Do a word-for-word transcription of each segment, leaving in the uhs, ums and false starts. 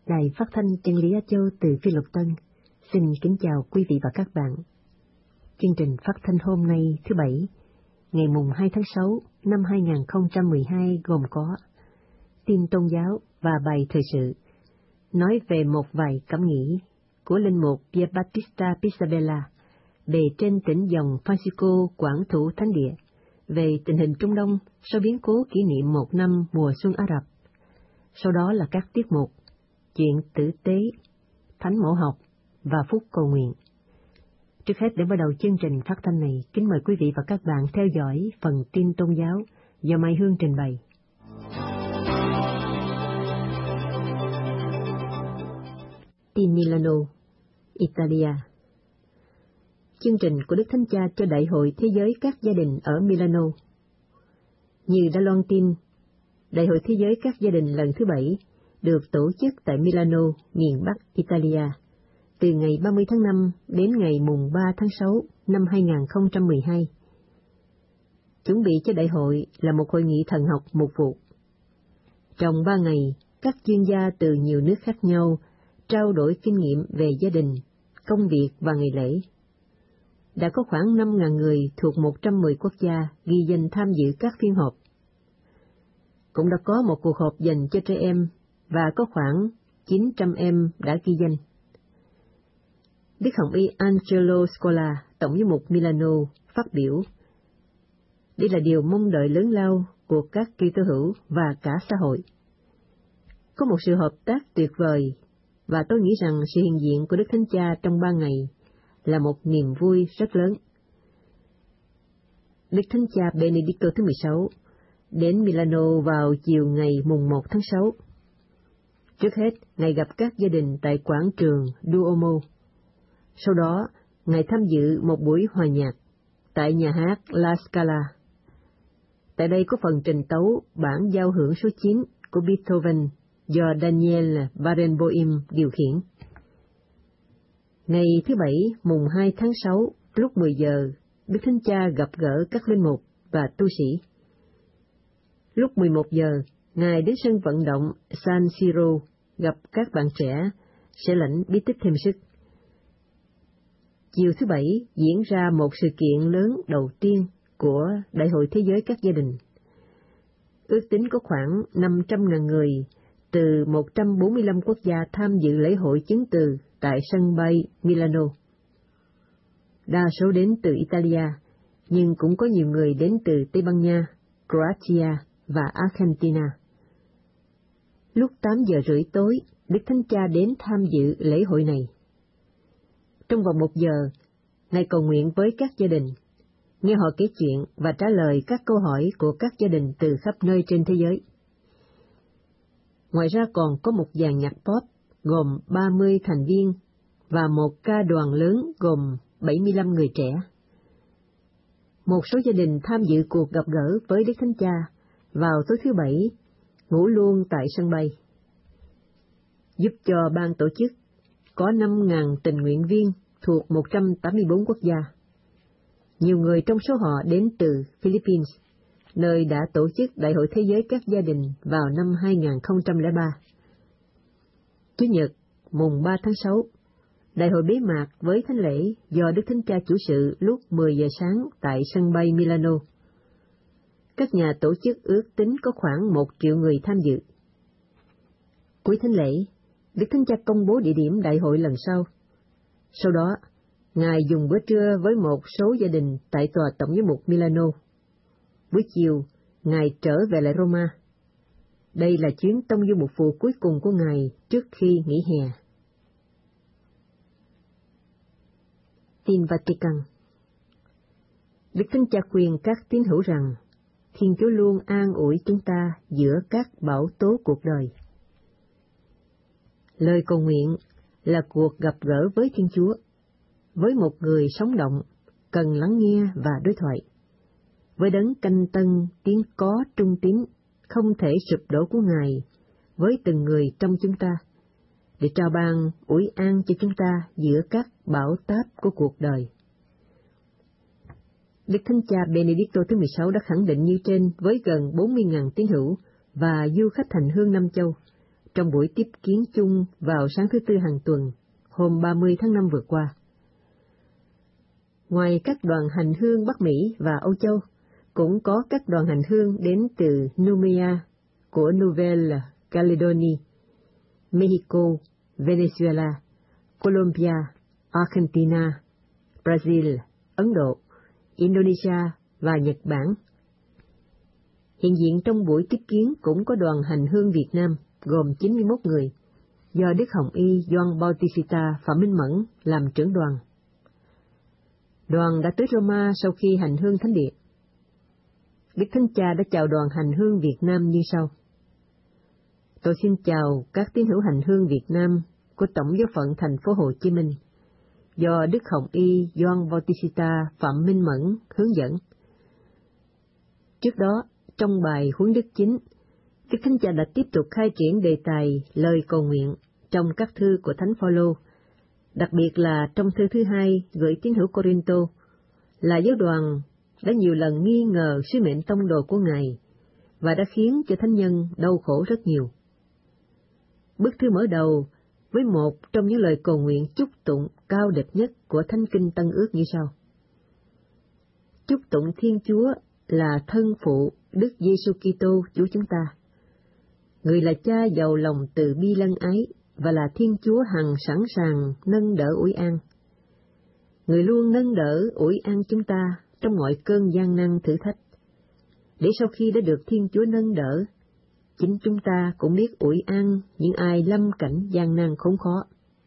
Đài Phát thanh Chân lý Á Châu từ Phi Luật Tân xin kính chào quý vị và các bạn. Chương trình phát thanh hôm nay thứ Bảy, ngày mùng hai tháng sáu năm hai nghìn không trăm mười hai gồm có tin tôn giáo và bài thời sự, nói về một vài cảm nghĩ của linh mục Pier Battista Pizzabella bề trên tỉnh dòng Francisco quản thủ thánh địa về tình hình Trung Đông sau biến cố kỷ niệm một năm mùa xuân Ả Rập. Sau đó là các tiết mục chuyện tử tế, thánh mẫu học và phúc cầu nguyện. Trước hết, để bắt đầu chương trình phát thanh này, kính mời quý vị và các bạn theo dõi phần tin tôn giáo do Mai Hương trình bày. Tin Milano, Italia. Chương trình của Đức Thánh Cha cho Đại hội Thế giới các gia đình ở Milano. Như đã loan tin, Đại hội Thế giới các gia đình lần thứ bảy được tổ chức tại Milano, miền Bắc Italia, từ ngày ba mươi tháng năm đến ngày mùng ba tháng sáu năm hai nghìn không trăm mười hai. Chuẩn bị cho đại hội là một hội nghị thần học mục vụ. Trong ba ngày, các chuyên gia từ nhiều nước khác nhau trao đổi kinh nghiệm về gia đình, công việc và ngày lễ. Đã có khoảng năm nghìn người thuộc một trăm mười quốc gia ghi danh tham dự các phiên họp. Cũng đã có một cuộc họp dành cho trẻ em, và có khoảng chín trăm em đã ghi danh. Đức Hồng Y Angelo Scola, Tổng giám mục Milano, phát biểu: đây là điều mong đợi lớn lao của các Kitô hữu và cả xã hội. Có một sự hợp tác tuyệt vời, và tôi nghĩ rằng sự hiện diện của Đức Thánh Cha trong ba ngày là một niềm vui rất lớn. Đức Thánh Cha Benedicto thứ mười sáu đến Milano vào chiều ngày mùng một tháng sáu. Trước hết, Ngài gặp các gia đình tại quảng trường Duomo. Sau đó, Ngài tham dự một buổi hòa nhạc tại nhà hát La Scala. Tại đây có phần trình tấu bản giao hưởng số chín của Beethoven do Daniel Barenboim điều khiển. Ngày thứ Bảy, mùng hai tháng sáu, lúc mười giờ, Đức Thánh Cha gặp gỡ các linh mục và tu sĩ. Lúc mười một giờ, Ngài đến sân vận động San Siro gặp các bạn trẻ, sẽ lãnh bí tích thêm sức. Chiều thứ Bảy diễn ra một sự kiện lớn đầu tiên của Đại hội Thế giới các gia đình. Ước tính có khoảng năm trăm nghìn người từ một trăm bốn mươi lăm quốc gia tham dự lễ hội chứng từ tại sân bay Milano. Đa số đến từ Italia, nhưng cũng có nhiều người đến từ Tây Ban Nha, Croatia và Argentina. Lúc tám giờ rưỡi tối, Đức Thánh Cha đến tham dự lễ hội này. Trong vòng một giờ, Ngài cầu nguyện với các gia đình, nghe họ kể chuyện và trả lời các câu hỏi của các gia đình từ khắp nơi trên thế giới. Ngoài ra còn có một dàn nhạc pop gồm ba mươi thành viên và một ca đoàn lớn gồm bảy mươi lăm người trẻ. Một số gia đình tham dự cuộc gặp gỡ với Đức Thánh Cha vào tối thứ Bảy, ngủ luôn tại sân bay. Giúp cho ban tổ chức có năm nghìn tình nguyện viên thuộc một trăm tám mươi bốn quốc gia. Nhiều người trong số họ đến từ Philippines, nơi đã tổ chức Đại hội Thế giới các gia đình vào năm hai nghìn không trăm lẻ ba. Chủ nhật, mùng ba tháng sáu, đại hội bế mạc với thánh lễ do Đức Thánh Cha chủ sự lúc mười giờ sáng tại sân bay Milano. Các nhà tổ chức ước tính có khoảng một triệu người tham dự. Cuối thánh lễ, Đức Thánh Cha công bố địa điểm đại hội lần sau. Sau đó, Ngài dùng bữa trưa với một số gia đình tại tòa Tổng giám mục Milano. Buổi chiều, Ngài trở về lại Roma. Đây là chuyến tông du mục vụ cuối cùng của Ngài trước khi nghỉ hè. Tin Vatican. Đức Thánh Cha khuyên các tín hữu rằng Thiên Chúa luôn an ủi chúng ta giữa các bão tố cuộc đời. Lời cầu nguyện là cuộc gặp gỡ với Thiên Chúa. Với một người sống động, cần lắng nghe và đối thoại. Với đấng canh tân tiếng có trung tín, không thể sụp đổ của Ngài, với từng người trong chúng ta, để trao ban ủi an cho chúng ta giữa các bão táp của cuộc đời. Đức Thánh Cha Benedicto thứ mười sáu đã khẳng định như trên với gần bốn mươi nghìn tín hữu và du khách hành hương năm châu, trong buổi tiếp kiến chung vào sáng thứ Tư hàng tuần, hôm ba mươi tháng năm vừa qua. Ngoài các đoàn hành hương Bắc Mỹ và Âu Châu, cũng có các đoàn hành hương đến từ Numea của Nouvelle Caledonie, Mexico, Venezuela, Colombia, Argentina, Brazil, Ấn Độ, Indonesia và Nhật Bản. Hiện diện trong buổi tiếp kiến cũng có đoàn hành hương Việt Nam gồm chín mươi mốt người, do Đức Hồng Y Gioan Bautista Phạm Minh Mẫn làm trưởng đoàn. Đoàn đã tới Roma sau khi hành hương thánh địa. Đức Thánh Cha đã chào đoàn hành hương Việt Nam như sau. Tôi xin chào các tín hữu hành hương Việt Nam của Tổng giáo phận thành phố Hồ Chí Minh, do Đức Hồng Y Gioan Bautista Phạm Minh Mẫn hướng dẫn. Trước đó, trong bài huấn đức chính, Đức Thánh Cha đã tiếp tục khai triển đề tài lời cầu nguyện trong các thư của Thánh Phaolô, đặc biệt là trong thư thứ hai gửi tín hữu Corinto, là giáo đoàn đã nhiều lần nghi ngờ sứ mệnh tông đồ của Ngài và đã khiến cho thánh nhân đau khổ rất nhiều. Bức thư mở đầu với một trong những lời cầu nguyện chúc tụng cao đẹp nhất của Thánh Kinh Tân Ước như sau. Chúc tụng Thiên Chúa là thân phụ Đức Giêsu Kitô Chúa chúng ta. Người là Cha giàu lòng từ bi lân ái và là Thiên Chúa hằng sẵn sàng nâng đỡ ủi an. Người luôn nâng đỡ ủi an chúng ta trong mọi cơn gian nan thử thách, để sau khi đã được Thiên Chúa nâng đỡ, chính chúng ta cũng biết ủi an những ai lâm cảnh gian nan khốn khó.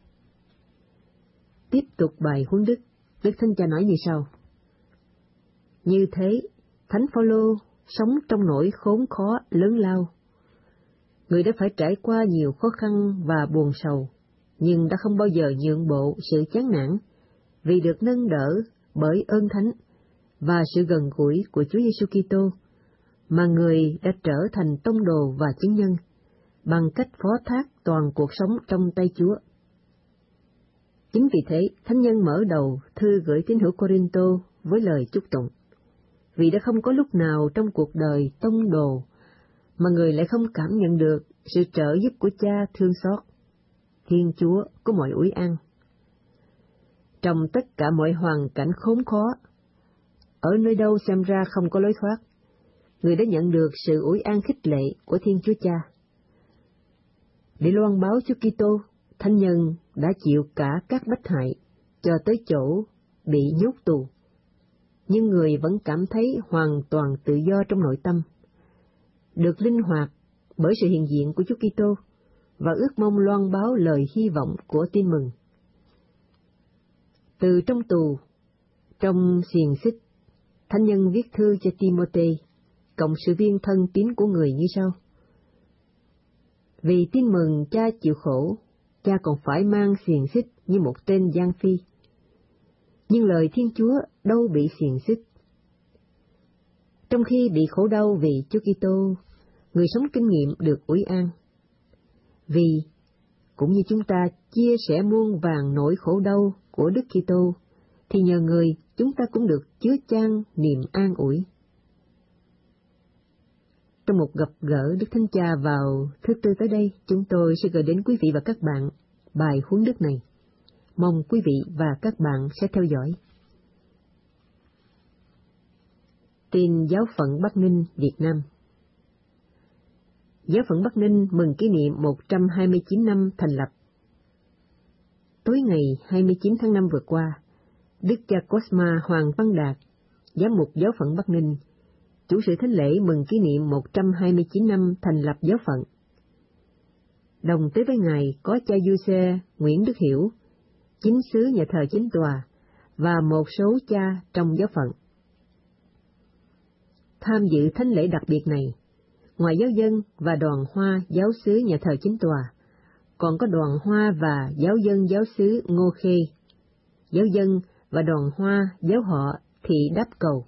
Tiếp tục bài huấn đức, Đức Thánh Cha nói như sau. Như thế, Thánh Phaolô sống trong nỗi khốn khó lớn lao. Người đã phải trải qua nhiều khó khăn và buồn sầu, nhưng đã không bao giờ nhượng bộ sự chán nản, vì được nâng đỡ bởi ơn thánh và sự gần gũi của Chúa Giêsu Kitô, mà người đã trở thành tông đồ và chứng nhân, bằng cách phó thác toàn cuộc sống trong tay Chúa. Chính vì thế, thánh nhân mở đầu thư gửi tín hữu Corinto với lời chúc tụng, vì đã không có lúc nào trong cuộc đời tông đồ mà người lại không cảm nhận được sự trợ giúp của Cha thương xót, Thiên Chúa của mọi ủi an. Trong tất cả mọi hoàn cảnh khốn khó, ở nơi đâu xem ra không có lối thoát, người đã nhận được sự ủi an khích lệ của Thiên Chúa Cha. Để loan báo Chúa Kitô, thánh nhân đã chịu cả các bách hại cho tới chỗ bị nhốt tù, nhưng người vẫn cảm thấy hoàn toàn tự do trong nội tâm, được linh hoạt bởi sự hiện diện của Chúa Kitô và ước mong loan báo lời hy vọng của tin mừng. Từ trong tù, trong xiềng xích, thánh nhân viết thư cho Timôthê, cộng sự viên thân tín của người như sau. Vì tin mừng cha chịu khổ, cha còn phải mang xiềng xích như một tên gian phi. Nhưng lời Thiên Chúa đâu bị xiềng xích. Trong khi bị khổ đau vì Chúa Kitô, người sống kinh nghiệm được ủi an. Vì, cũng như chúng ta chia sẻ muôn vàn nỗi khổ đau của Đức Kitô, thì nhờ người chúng ta cũng được chứa chan niềm an ủi. Trong một gặp gỡ Đức Thánh Cha vào thứ Tư tới đây, chúng tôi sẽ gửi đến quý vị và các bạn bài huấn đức này. Mong quý vị và các bạn sẽ theo dõi. Tin Giáo phận Bắc Ninh, Việt Nam. Giáo phận Bắc Ninh mừng kỷ niệm một trăm hai mươi chín năm thành lập. Tối ngày hai mươi chín tháng năm vừa qua, Đức cha Cosma Hoàng Văn Đạt, giám mục Giáo phận Bắc Ninh, chủ sự thánh lễ mừng kỷ niệm một trăm hai mươi chín năm thành lập giáo phận. Đồng tới với Ngài có cha Giuse Nguyễn Đức Hiểu, chính sứ nhà thờ chính tòa, và một số cha trong giáo phận. Tham dự thánh lễ đặc biệt này, ngoài giáo dân và đoàn hoa giáo xứ nhà thờ chính tòa, còn có đoàn hoa và giáo dân giáo xứ Ngô Khê, giáo dân và đoàn hoa giáo họ Thị Đáp Cầu.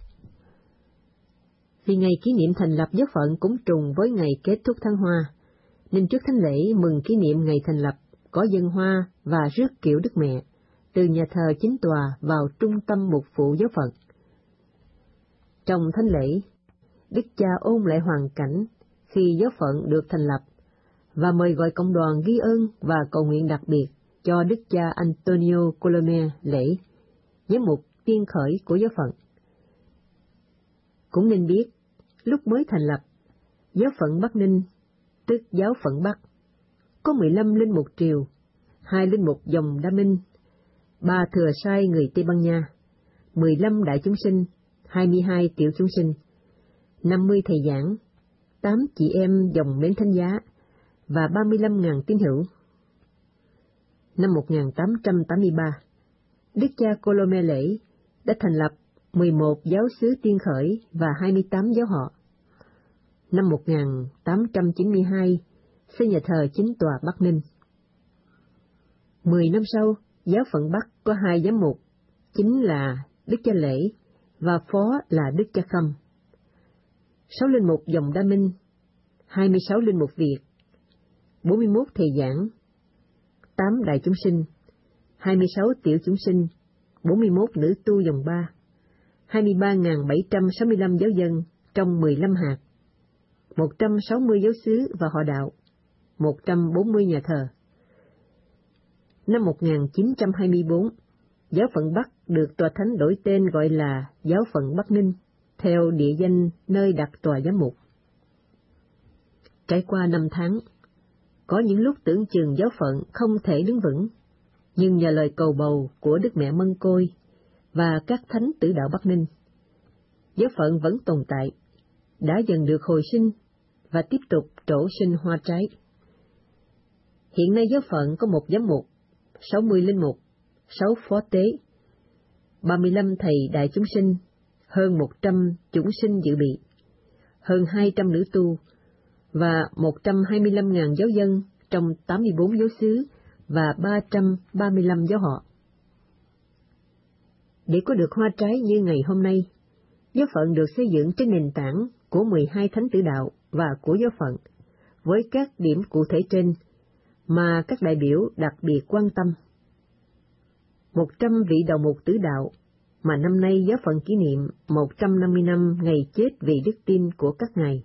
Vì ngày kỷ niệm thành lập giáo phận cũng trùng với ngày kết thúc tháng Hoa, nên trước thánh lễ mừng kỷ niệm ngày thành lập có dân hoa và rước kiệu Đức Mẹ từ nhà thờ chính tòa vào trung tâm mục vụ giáo phận. Trong thánh lễ, Đức cha ôn lại hoàn cảnh khi giáo phận được thành lập và mời gọi cộng đoàn ghi ơn và cầu nguyện đặc biệt cho Đức cha Antonio Colome Lễ, giám mục tiên khởi của giáo phận. Cũng nên biết, lúc mới thành lập, giáo phận Bắc Ninh, tức giáo phận Bắc, có mười lăm linh mục triều, hai linh mục dòng Đa Minh, ba thừa sai người Tây Ban Nha, mười lăm đại chúng sinh, hai mươi hai tiểu chúng sinh, năm mươi thầy giảng, tám chị em dòng Mến Thánh Giá và ba mươi lăm nghìn tín hữu. Năm một nghìn tám trăm tám mươi ba, Đức cha Colome Lễ đã thành lập mười một giáo xứ tiên khởi và hai mươi tám giáo họ. Năm một nghìn tám trăm chín mươi hai, xây nhà thờ chính tòa Bắc Ninh. Mười năm sau, giáo phận Bắc có hai giám mục, chính là Đức cha Lễ và phó là Đức cha Khâm. Sáu linh mục dòng Đa Minh, hai mươi sáu linh mục Việt, bốn mươi mốt thầy giảng, tám đại chúng sinh, hai mươi sáu tiểu chúng sinh, bốn mươi mốt nữ tu dòng Ba, hai mươi ba nghìn bảy trăm sáu mươi lăm giáo dân trong mười lăm hạt, một trăm sáu mươi giáo xứ và họ đạo, một trăm bốn mươi nhà thờ. Năm một nghìn chín trăm hai mươi bốn, giáo phận Bắc được tòa thánh đổi tên gọi là giáo phận Bắc Ninh, theo địa danh nơi đặt tòa giám mục. Trải qua năm tháng, có những lúc tưởng chừng giáo phận không thể đứng vững, nhưng nhờ lời cầu bầu của Đức Mẹ Mân Côi và các thánh tử đạo Bắc Ninh, giáo phận vẫn tồn tại, đã dần được hồi sinh và tiếp tục trổ sinh hoa trái. Hiện nay giáo phận có một giám mục, sáu mươi linh mục, sáu phó tế, ba mươi lăm thầy đại chúng sinh, hơn một trăm chúng sinh dự bị, hơn hai trăm nữ tu và một trăm hai mươi lăm nghìn giáo dân trong tám mươi bốn giáo xứ và ba trăm ba mươi lăm giáo họ. Để có được hoa trái như ngày hôm nay, giáo phận được xây dựng trên nền tảng của mười hai thánh tử đạo và của giáo phận, với các điểm cụ thể trên mà các đại biểu đặc biệt quan tâm. Một trăm vị đầu mục tử đạo mà năm nay giáo phận kỷ niệm một trăm năm mươi năm ngày chết vì đức tin của các ngài.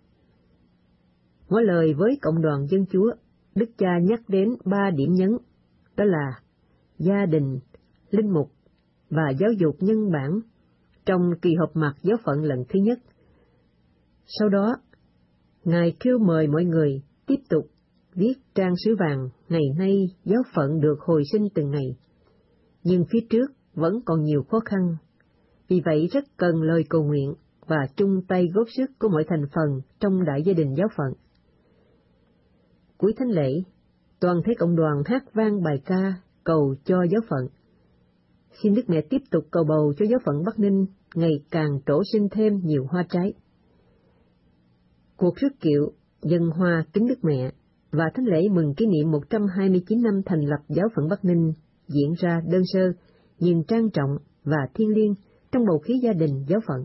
Ngỏ lời với cộng đoàn dân chúa, Đức cha nhắc đến ba điểm nhấn, đó là gia đình, linh mục và giáo dục nhân bản trong kỳ họp mặt giáo phận lần thứ nhất. Sau đó, ngài kêu mời mọi người tiếp tục viết trang sứ vàng ngày nay giáo phận được hồi sinh từng ngày. Nhưng phía trước vẫn còn nhiều khó khăn, vì vậy rất cần lời cầu nguyện và chung tay góp sức của mọi thành phần trong đại gia đình giáo phận. Cuối thánh lễ, toàn thể cộng đoàn hát vang bài ca cầu cho giáo phận. Xin Đức Mẹ tiếp tục cầu bầu cho giáo phận Bắc Ninh ngày càng trổ sinh thêm nhiều hoa trái. Cuộc rước kiệu, dân hoa kính Đức Mẹ và thánh lễ mừng kỷ niệm một trăm hai mươi chín năm thành lập giáo phận Bắc Ninh diễn ra đơn sơ nhưng trang trọng và thiêng liêng trong bầu khí gia đình giáo phận.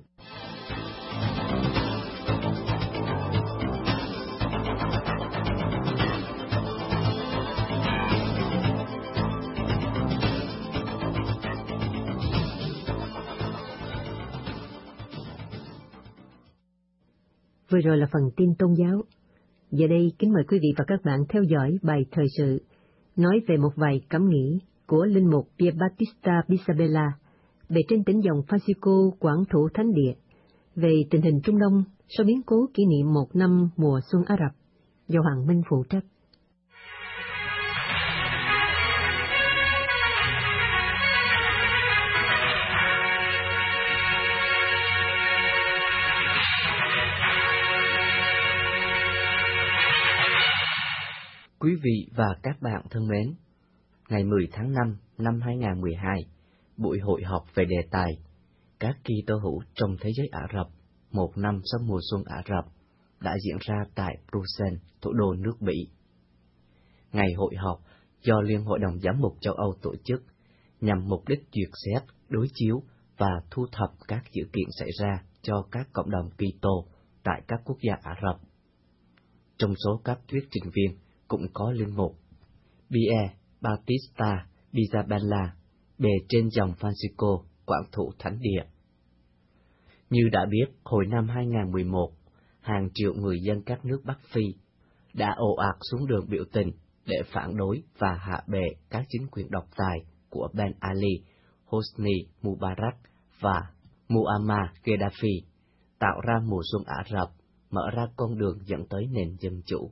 Vừa rồi là phần tin tôn giáo. Giờ đây kính mời quý vị và các bạn theo dõi bài thời sự nói về một vài cảm nghĩ của linh mục Pier Battista Pisabella về trên tỉnh dòng Francisco quản thủ thánh địa về tình hình Trung Đông sau biến cố kỷ niệm một năm mùa xuân Ả Rập do Hoàng Minh phụ trách. Quý vị và các bạn thân mến, ngày mười tháng năm năm hai nghìn không trăm mười hai, buổi hội họp về đề tài các Kitô hữu trong thế giới Ả Rập, một năm sau mùa xuân Ả Rập đã diễn ra tại Bruxelles, thủ đô nước Bỉ. Ngày hội họp do Liên hội đồng Giám mục châu Âu tổ chức nhằm mục đích duyệt xét, đối chiếu và thu thập các dữ kiện xảy ra cho các cộng đồng Kitô tại các quốc gia Ả Rập. Trong số các thuyết trình viên cũng có linh mục Pier Battista Pisabella bề trên dòng Francisco quản thủ thánh địa. Như đã biết, hồi năm hai nghìn không trăm mười một, hàng triệu người dân các nước Bắc Phi đã ồ ạt xuống đường biểu tình để phản đối và hạ bệ các chính quyền độc tài của Ben Ali, Hosni Mubarak và Muammar Gaddafi, tạo ra mùa xuân Ả Rập, mở ra con đường dẫn tới nền dân chủ.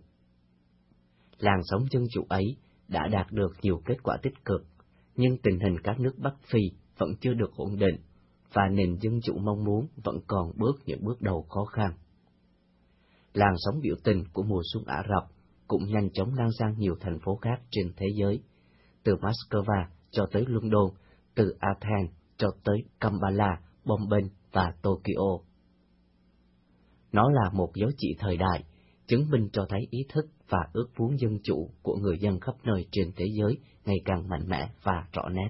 Làn sóng dân chủ ấy đã đạt được nhiều kết quả tích cực, nhưng tình hình các nước Bắc Phi vẫn chưa được ổn định, và nền dân chủ mong muốn vẫn còn bước những bước đầu khó khăn. Làn sóng biểu tình của mùa xuân Ả Rập cũng nhanh chóng lan sang nhiều thành phố khác trên thế giới, từ Moscow cho tới London, từ Athens cho tới Kampala, Bombay và Tokyo. Nó là một dấu chỉ thời đại, chứng minh cho thấy ý thức và ước muốn dân chủ của người dân khắp nơi trên thế giới ngày càng mạnh mẽ và rõ nét.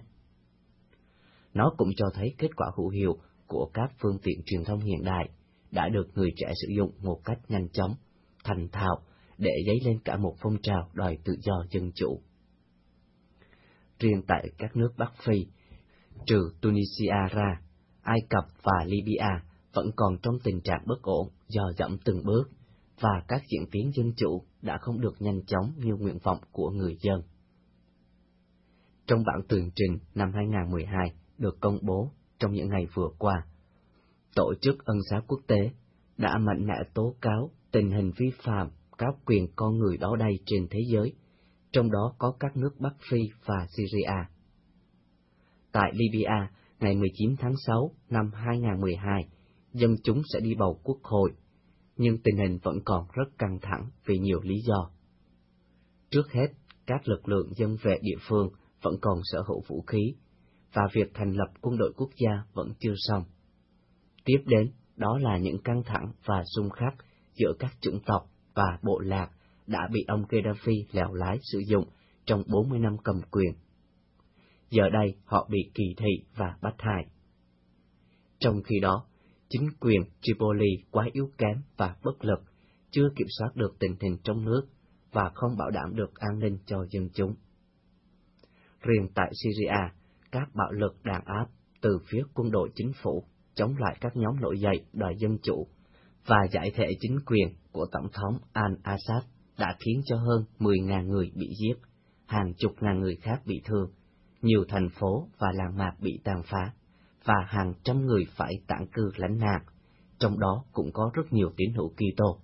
Nó cũng cho thấy kết quả hữu hiệu của các phương tiện truyền thông hiện đại đã được người trẻ sử dụng một cách nhanh chóng, thành thạo để dấy lên cả một phong trào đòi tự do dân chủ. Riêng tại các nước Bắc Phi, trừ Tunisia ra, Ai Cập và Libya vẫn còn trong tình trạng bất ổn do dẫm từng bước, và các diễn tiến dân chủ đã không được nhanh chóng như nguyện vọng của người dân. Trong bản tường trình năm hai không một hai được công bố trong những ngày vừa qua, Tổ chức Ân xá Quốc tế đã mạnh mẽ tố cáo tình hình vi phạm các quyền con người đó đây trên thế giới, trong đó có các nước Bắc Phi và Syria. Tại Libya, ngày mười chín tháng sáu năm hai không một hai, dân chúng sẽ đi bầu quốc hội, nhưng tình hình vẫn còn rất căng thẳng vì nhiều lý do. Trước hết, các lực lượng dân vệ địa phương vẫn còn sở hữu vũ khí, và việc thành lập quân đội quốc gia vẫn chưa xong. Tiếp đến, đó là những căng thẳng và xung khắc giữa các chủng tộc và bộ lạc đã bị ông Gaddafi lèo lái sử dụng trong bốn mươi năm cầm quyền. Giờ đây họ bị kỳ thị và bắt hại. Trong khi đó, chính quyền Tripoli quá yếu kém và bất lực, chưa kiểm soát được tình hình trong nước và không bảo đảm được an ninh cho dân chúng. Riêng tại Syria, các bạo lực đàn áp từ phía quân đội chính phủ chống lại các nhóm nổi dậy đòi dân chủ và giải thể chính quyền của Tổng thống al-Assad đã khiến cho hơn mười nghìn người bị giết, hàng chục ngàn người khác bị thương, nhiều thành phố và làng mạc bị tàn phá, và hàng trăm người phải tản cư lánh nạn, trong đó cũng có rất nhiều tín hữu Kitô.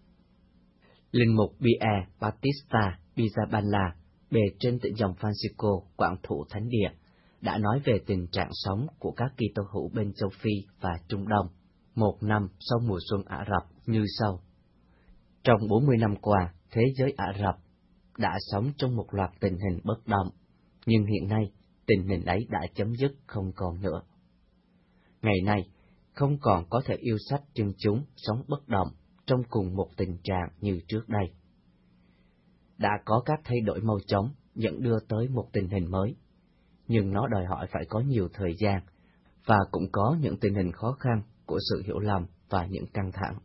Linh mục Pierre Battista Pizzaballa, bề trên tỉnh dòng Francisco, quản thủ thánh địa, đã nói về tình trạng sống của các Kitô hữu bên châu Phi và Trung Đông một năm sau mùa xuân Ả Rập như sau. Trong bốn mươi năm qua, thế giới Ả Rập đã sống trong một loạt tình hình bất động, nhưng hiện nay tình hình ấy đã chấm dứt không còn nữa. Ngày nay, không còn có thể yêu sách dân chúng sống bất động trong cùng một tình trạng như trước đây. Đã có các thay đổi mau chóng dẫn đưa tới một tình hình mới, nhưng nó đòi hỏi phải có nhiều thời gian, và cũng có những tình hình khó khăn của sự hiểu lầm và những căng thẳng.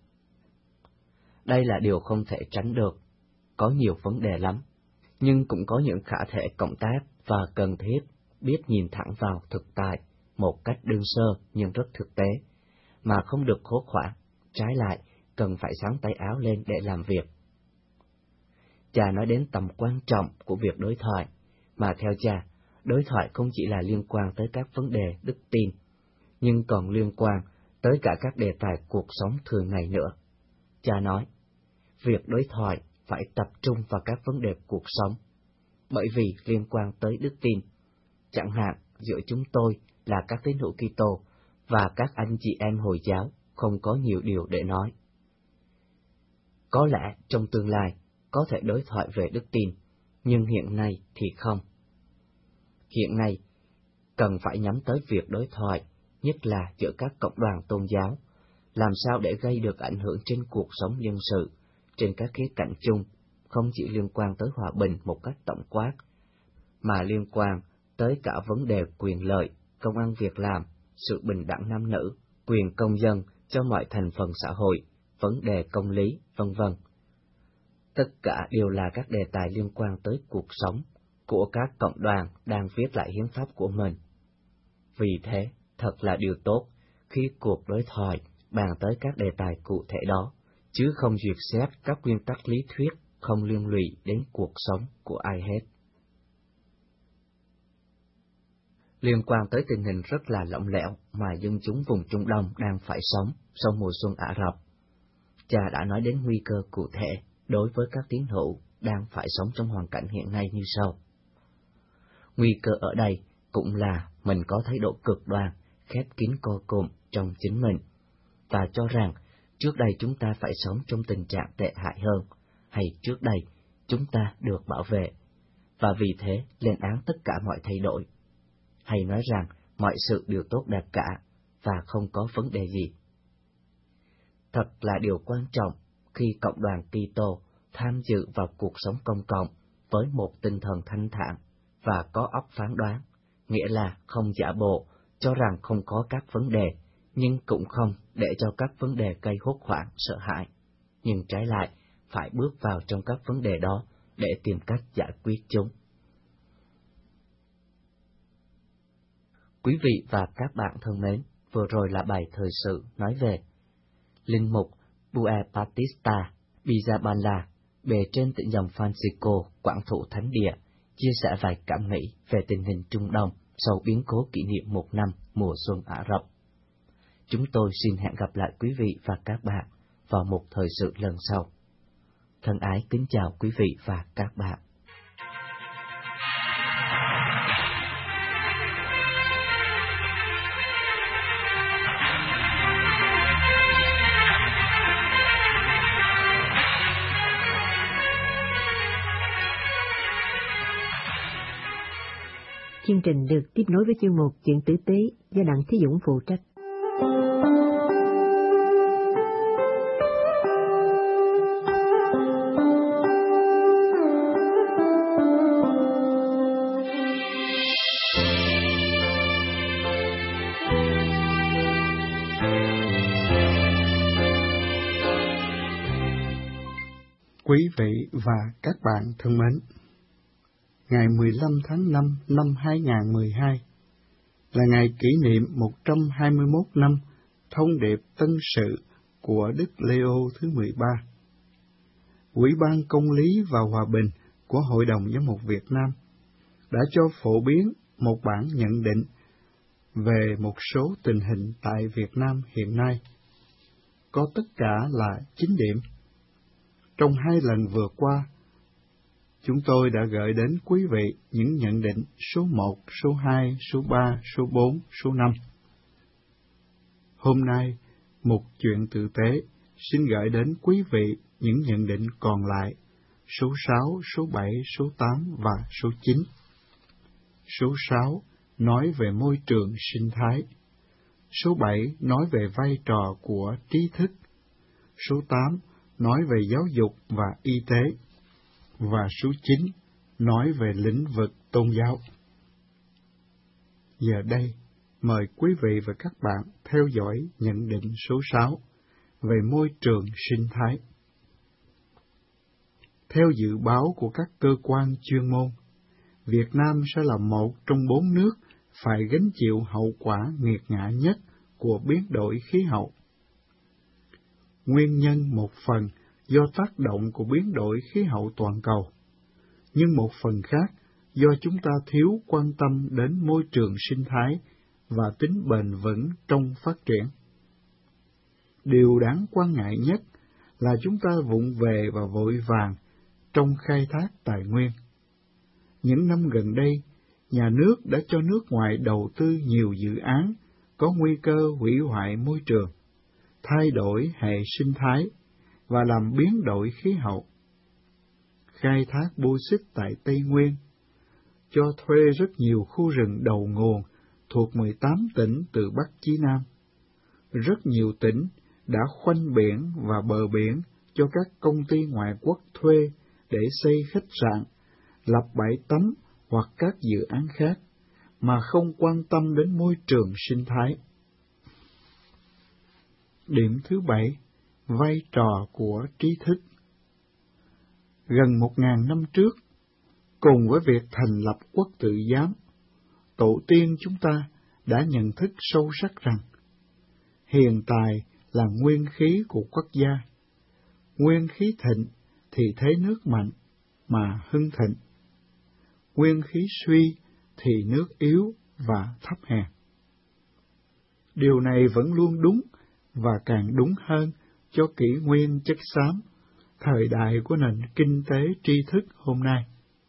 Đây là điều không thể tránh được, có nhiều vấn đề lắm, nhưng cũng có những khả thể cộng tác và cần thiết biết nhìn thẳng vào thực tại một cách đơn sơ nhưng rất thực tế, mà không được hốt hoảng, trái lại cần phải xắn tay áo lên để làm việc. Cha nói đến tầm quan trọng của việc đối thoại, mà theo cha, đối thoại không chỉ là liên quan tới các vấn đề đức tin, nhưng còn liên quan tới cả các đề tài cuộc sống thường ngày nữa. Cha nói, việc đối thoại phải tập trung vào các vấn đề cuộc sống, bởi vì liên quan tới đức tin. Chẳng hạn, giữa chúng tôi là các tín hữu Kitô và các anh chị em Hồi giáo không có nhiều điều để nói. Có lẽ trong tương lai có thể đối thoại về đức tin, nhưng hiện nay thì không. Hiện nay, cần phải nhắm tới việc đối thoại, nhất là giữa các cộng đoàn tôn giáo, làm sao để gây được ảnh hưởng trên cuộc sống dân sự, trên các khía cạnh chung, không chỉ liên quan tới hòa bình một cách tổng quát, mà liên quan tới cả vấn đề quyền lợi, công ăn việc làm, sự bình đẳng nam nữ, quyền công dân cho mọi thành phần xã hội, vấn đề công lý, vân vân. Tất cả đều là các đề tài liên quan tới cuộc sống của các cộng đoàn đang viết lại hiến pháp của mình. Vì thế, thật là điều tốt khi cuộc đối thoại bàn tới các đề tài cụ thể đó, chứ không duyệt xét các nguyên tắc lý thuyết không liên lụy đến cuộc sống của ai hết. Liên quan tới tình hình rất là lỏng lẻo mà dân chúng vùng Trung Đông đang phải sống sau mùa xuân Ả Rập, cha đã nói đến nguy cơ cụ thể đối với các tín hữu đang phải sống trong hoàn cảnh hiện nay như sau. Nguy cơ ở đây cũng là mình có thái độ cực đoan, khép kín co cụm trong chính mình, và cho rằng trước đây chúng ta phải sống trong tình trạng tệ hại hơn, hay trước đây chúng ta được bảo vệ, và vì thế lên án tất cả mọi thay đổi, hay nói rằng mọi sự đều tốt đẹp cả và không có vấn đề gì. Thật là điều quan trọng khi cộng đoàn Kitô tham dự vào cuộc sống công cộng với một tinh thần thanh thản và có óc phán đoán, nghĩa là không giả bộ, cho rằng không có các vấn đề, nhưng cũng không để cho các vấn đề gây hốt hoảng, sợ hãi, nhưng trái lại phải bước vào trong các vấn đề đó để tìm cách giải quyết chúng. Quý vị và các bạn thân mến, vừa rồi là bài thời sự nói về Linh mục Bue Batista Bizabala, bề trên tỉnh dòng Francisco, quản thủ thánh địa, chia sẻ vài cảm nghĩ về tình hình Trung Đông sau biến cố kỷ niệm một năm mùa xuân Ả Rập. Chúng tôi xin hẹn gặp lại quý vị và các bạn vào một thời sự lần sau. Thân ái kính chào quý vị và các bạn. Chương trình được tiếp nối với chương mục Chuyện tử tế do Đặng Thí Dũng phụ trách. Quý vị và các bạn thân mến, ngày mười lăm tháng năm năm hai nghìn không trăm mười hai là ngày kỷ niệm một trăm hai mươi mốt năm thông điệp tân sự của Đức Leo thứ mười ba. Ủy ban Công lý và Hòa bình của Hội đồng Giám mục Việt Nam đã cho phổ biến một bản nhận định về một số tình hình tại Việt Nam hiện nay, có tất cả là chín điểm. Trong hai lần vừa qua, chúng tôi đã gửi đến quý vị những nhận định số một, số hai, số ba, số bốn, số năm. Hôm nay, một chuyện tử tế xin gửi đến quý vị những nhận định còn lại, số sáu, số bảy, số tám và số chín. Số sáu nói về môi trường sinh thái. Số bảy nói về vai trò của trí thức. Số tám nói về giáo dục và y tế. Và số chín nói về lĩnh vực tôn giáo. Giờ đây, mời quý vị và các bạn theo dõi nhận định số sáu về môi trường sinh thái. Theo dự báo của các cơ quan chuyên môn, Việt Nam sẽ là một trong bốn nước phải gánh chịu hậu quả nghiệt ngã nhất của biến đổi khí hậu. Nguyên nhân một phần do tác động của biến đổi khí hậu toàn cầu, nhưng một phần khác do chúng ta thiếu quan tâm đến môi trường sinh thái và tính bền vững trong phát triển. Điều đáng quan ngại nhất là chúng ta vụng về và vội vàng trong khai thác tài nguyên. Những năm gần đây, nhà nước đã cho nước ngoài đầu tư nhiều dự án có nguy cơ hủy hoại môi trường, thay đổi hệ sinh thái và làm biến đổi khí hậu. Khai thác bô xít tại Tây Nguyên, cho thuê rất nhiều khu rừng đầu nguồn thuộc mười tám tỉnh từ Bắc chí Nam. Rất nhiều tỉnh đã khoanh biển và bờ biển cho các công ty ngoại quốc thuê để xây khách sạn, lập bãi tắm hoặc các dự án khác, mà không quan tâm đến môi trường sinh thái. Điểm thứ bảy, vai trò của trí thức. Gần một ngàn năm trước, cùng với việc thành lập quốc tự giám, tổ tiên chúng ta đã nhận thức sâu sắc rằng hiền tài là nguyên khí của quốc gia. Nguyên khí thịnh thì thế nước mạnh mà hưng thịnh. Nguyên khí suy thì nước yếu và thấp hèn. Điều này vẫn luôn đúng và càng đúng hơn cho kỷ nguyên chất xám, thời đại của nền kinh tế tri thức hôm nay.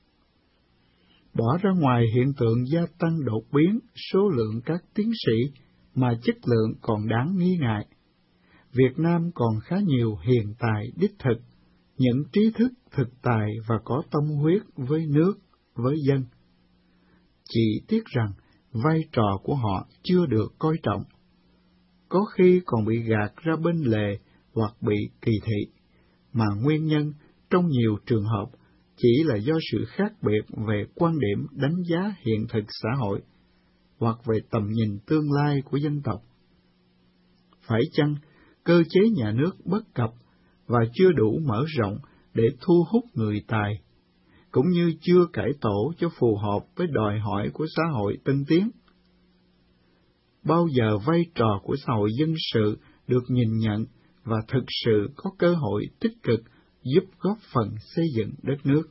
Bỏ ra ngoài hiện tượng gia tăng đột biến số lượng các tiến sĩ mà chất lượng còn đáng nghi ngại, Việt Nam còn khá nhiều hiền tài đích thực, những trí thức thực tài và có tâm huyết với nước, với dân. Chỉ tiếc rằng vai trò của họ chưa được coi trọng, có khi còn bị gạt ra bên lề hoặc bị kỳ thị, mà nguyên nhân trong nhiều trường hợp chỉ là do sự khác biệt về quan điểm đánh giá hiện thực xã hội hoặc về tầm nhìn tương lai của dân tộc. Phải chăng cơ chế nhà nước bất cập và chưa đủ mở rộng để thu hút người tài, cũng như chưa cải tổ cho phù hợp với đòi hỏi của xã hội tân tiến? Bao giờ vai trò của xã hội dân sự được nhìn nhận và thực sự có cơ hội tích cực giúp góp phần xây dựng đất nước?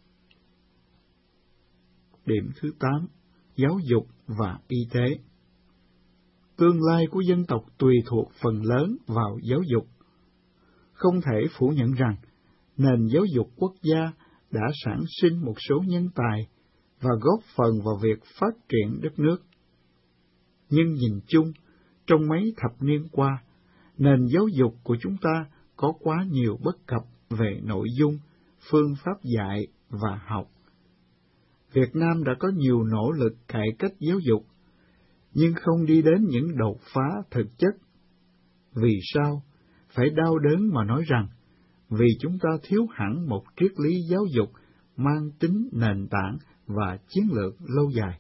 Điểm thứ tám, giáo dục và y tế. Tương lai của dân tộc tùy thuộc phần lớn vào giáo dục. Không thể phủ nhận rằng nền giáo dục quốc gia đã sản sinh một số nhân tài và góp phần vào việc phát triển đất nước. Nhưng nhìn chung, trong mấy thập niên qua, nền giáo dục của chúng ta có quá nhiều bất cập về nội dung, phương pháp dạy và học. Việt Nam đã có nhiều nỗ lực cải cách giáo dục, nhưng không đi đến những đột phá thực chất. Vì sao? Phải đau đớn mà nói rằng, vì chúng ta thiếu hẳn một triết lý giáo dục mang tính nền tảng và chiến lược lâu dài.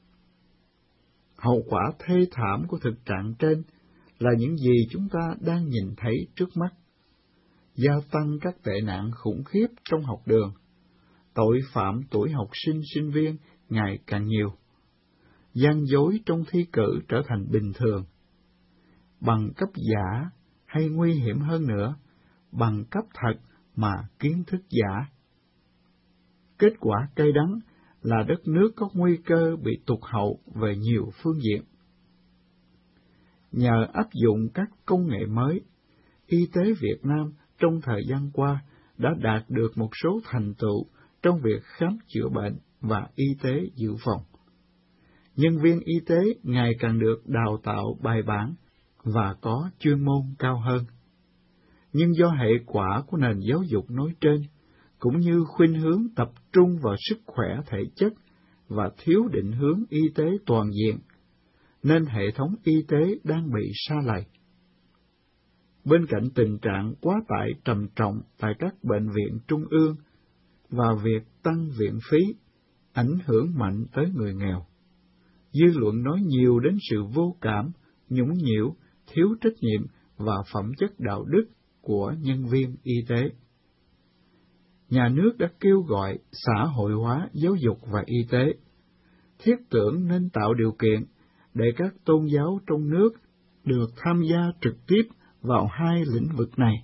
Hậu quả thê thảm của thực trạng trên là những gì chúng ta đang nhìn thấy trước mắt. Gia tăng các tệ nạn khủng khiếp trong học đường, tội phạm tuổi học sinh sinh viên ngày càng nhiều, gian dối trong thi cử trở thành bình thường, bằng cấp giả hay nguy hiểm hơn nữa, bằng cấp thật mà kiến thức giả. Kết quả cay đắng là đất nước có nguy cơ bị tụt hậu về nhiều phương diện. Nhờ áp dụng các công nghệ mới, y tế Việt Nam trong thời gian qua đã đạt được một số thành tựu trong việc khám chữa bệnh và y tế dự phòng. Nhân viên y tế ngày càng được đào tạo bài bản và có chuyên môn cao hơn. Nhưng do hệ quả của nền giáo dục nói trên, cũng như khuynh hướng tập trung vào sức khỏe thể chất và thiếu định hướng y tế toàn diện, nên hệ thống y tế đang bị sa lầy. Bên cạnh tình trạng quá tải trầm trọng tại các bệnh viện trung ương và việc tăng viện phí, ảnh hưởng mạnh tới người nghèo, dư luận nói nhiều đến sự vô cảm, nhũng nhiễu, thiếu trách nhiệm và phẩm chất đạo đức của nhân viên y tế. Nhà nước đã kêu gọi xã hội hóa giáo dục và y tế, thiết tưởng nên tạo điều kiện để các tôn giáo trong nước được tham gia trực tiếp vào hai lĩnh vực này.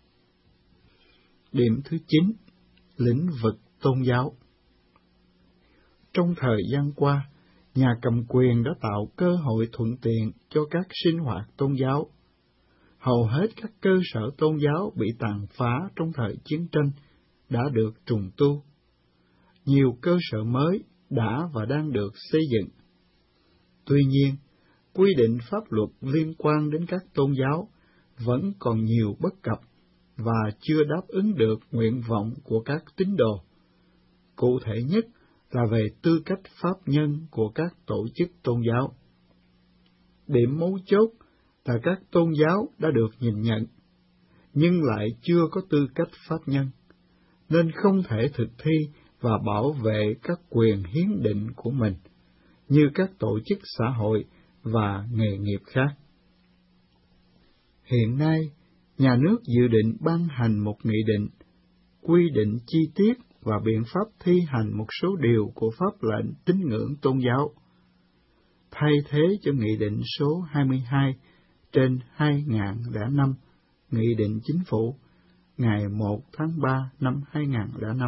Điểm thứ chín, lĩnh vực tôn giáo. Trong thời gian qua, nhà cầm quyền đã tạo cơ hội thuận tiện cho các sinh hoạt tôn giáo. Hầu hết các cơ sở tôn giáo bị tàn phá trong thời chiến tranh đã được trùng tu. Nhiều cơ sở mới đã và đang được xây dựng. Tuy nhiên, quy định pháp luật liên quan đến các tôn giáo vẫn còn nhiều bất cập và chưa đáp ứng được nguyện vọng của các tín đồ. Cụ thể nhất là về tư cách pháp nhân của các tổ chức tôn giáo. Điểm mấu chốt là các tôn giáo đã được nhìn nhận, nhưng lại chưa có tư cách pháp nhân, nên không thể thực thi và bảo vệ các quyền hiến định của mình, như các tổ chức xã hội và nghề nghiệp khác. Hiện nay, nhà nước dự định ban hành một nghị định, quy định chi tiết và biện pháp thi hành một số điều của pháp lệnh tín ngưỡng tôn giáo, thay thế cho Nghị định số hai mươi hai trên hai nghìn lẻ năm, Nghị định Chính phủ, ngày một tháng ba năm hai nghìn lẻ năm.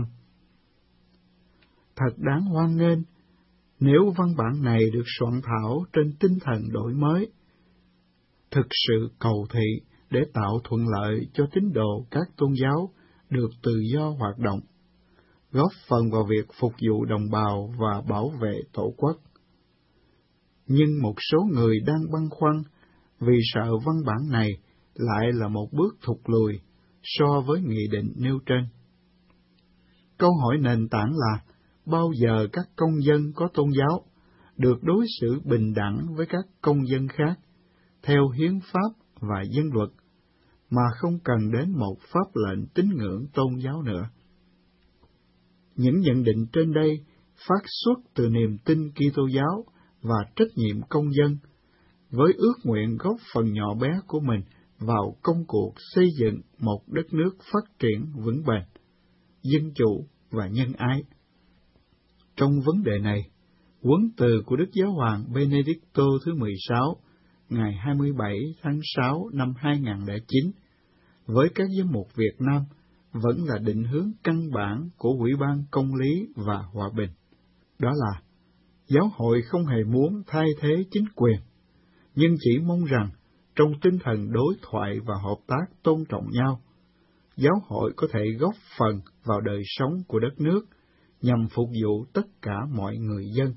Thật đáng hoan nghênh nếu văn bản này được soạn thảo trên tinh thần đổi mới, thực sự cầu thị để tạo thuận lợi cho tín đồ các tôn giáo được tự do hoạt động, góp phần vào việc phục vụ đồng bào và bảo vệ Tổ quốc. Nhưng một số người đang băn khoăn vì sợ văn bản này lại là một bước thụt lùi so với nghị định nêu trên. Câu hỏi nền tảng là bao giờ các công dân có tôn giáo được đối xử bình đẳng với các công dân khác theo hiến pháp và dân luật, mà không cần đến một pháp lệnh tín ngưỡng tôn giáo nữa. Những nhận định trên đây phát xuất từ niềm tin Kitô giáo và trách nhiệm công dân, với ước nguyện góp phần nhỏ bé của mình vào công cuộc xây dựng một đất nước phát triển vững bền, dân chủ và nhân ái. Trong vấn đề này, huấn từ của Đức Giáo hoàng Benedicto thứ mười sáu, ngày hai mươi bảy tháng sáu năm hai nghìn lẻ chín, với các giám mục Việt Nam vẫn là định hướng căn bản của Ủy ban Công lý và Hòa bình. Đó là, giáo hội không hề muốn thay thế chính quyền, nhưng chỉ mong rằng trong tinh thần đối thoại và hợp tác tôn trọng nhau, giáo hội có thể góp phần vào đời sống của đất nước nhằm phục vụ tất cả mọi người dân.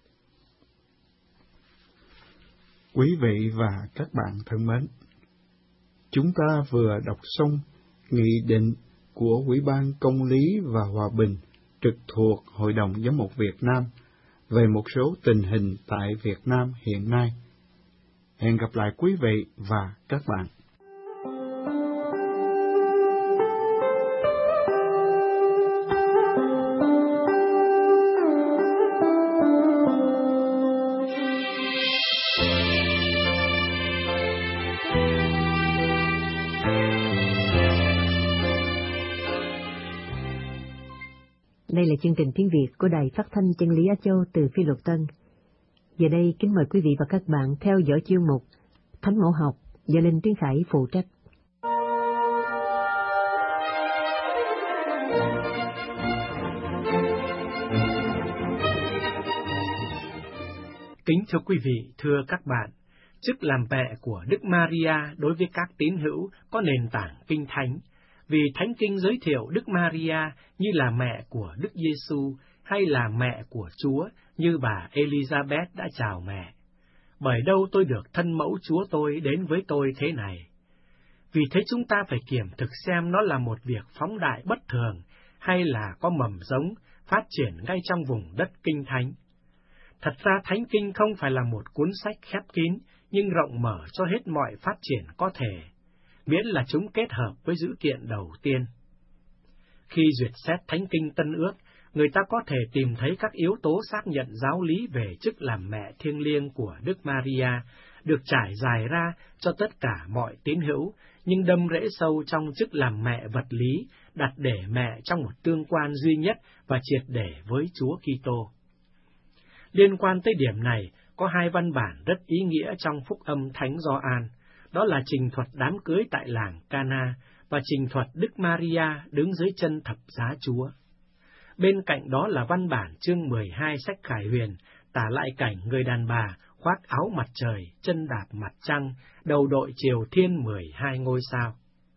Quý vị và các bạn thân mến, chúng ta vừa đọc xong nghị định của Ủy ban Công lý và Hòa bình trực thuộc Hội đồng Giám mục Việt Nam về một số tình hình tại Việt Nam hiện nay. Hẹn gặp lại quý vị và các bạn. Đây là chương trình tiếng Việt của Đài Phát thanh Chân lý Á Châu từ Phi Luật Tân. Giờ đây kính mời quý vị và các bạn theo dõi chuyên mục Thánh Mẫu học do Linh Tuyến Khải phụ trách. Kính thưa quý vị, thưa các bạn, chức làm mẹ của Đức Maria đối với các tín hữu có nền tảng kinh thánh, vì Thánh Kinh giới thiệu Đức Maria như là mẹ của Đức Giêsu hay là mẹ của Chúa như bà Elizabeth đã chào mẹ. Bởi đâu tôi được thân mẫu Chúa tôi đến với tôi thế này. Vì thế chúng ta phải kiểm thực xem nó là một việc phóng đại bất thường hay là có mầm giống phát triển ngay trong vùng đất Kinh Thánh. Thật ra Thánh Kinh không phải là một cuốn sách khép kín nhưng rộng mở cho hết mọi phát triển có thể, miễn là chúng kết hợp với dữ kiện đầu tiên. Khi duyệt xét Thánh Kinh Tân Ước, người ta có thể tìm thấy các yếu tố xác nhận giáo lý về chức làm mẹ thiêng liêng của Đức Maria, được trải dài ra cho tất cả mọi tín hữu, nhưng đâm rễ sâu trong chức làm mẹ vật lý, đặt để mẹ trong một tương quan duy nhất và triệt để với Chúa Kitô. Liên quan tới điểm này, có hai văn bản rất ý nghĩa trong Phúc âm Thánh Gioan, đó là trình thuật đám cưới tại làng Cana và trình thuật Đức Maria đứng dưới chân thập giá Chúa. Bên cạnh đó là văn bản chương mười hai sách Khải Huyền, tả lại cảnh người đàn bà khoác áo mặt trời, chân đạp mặt trăng, đầu đội triều thiên mười hai ngôi sao.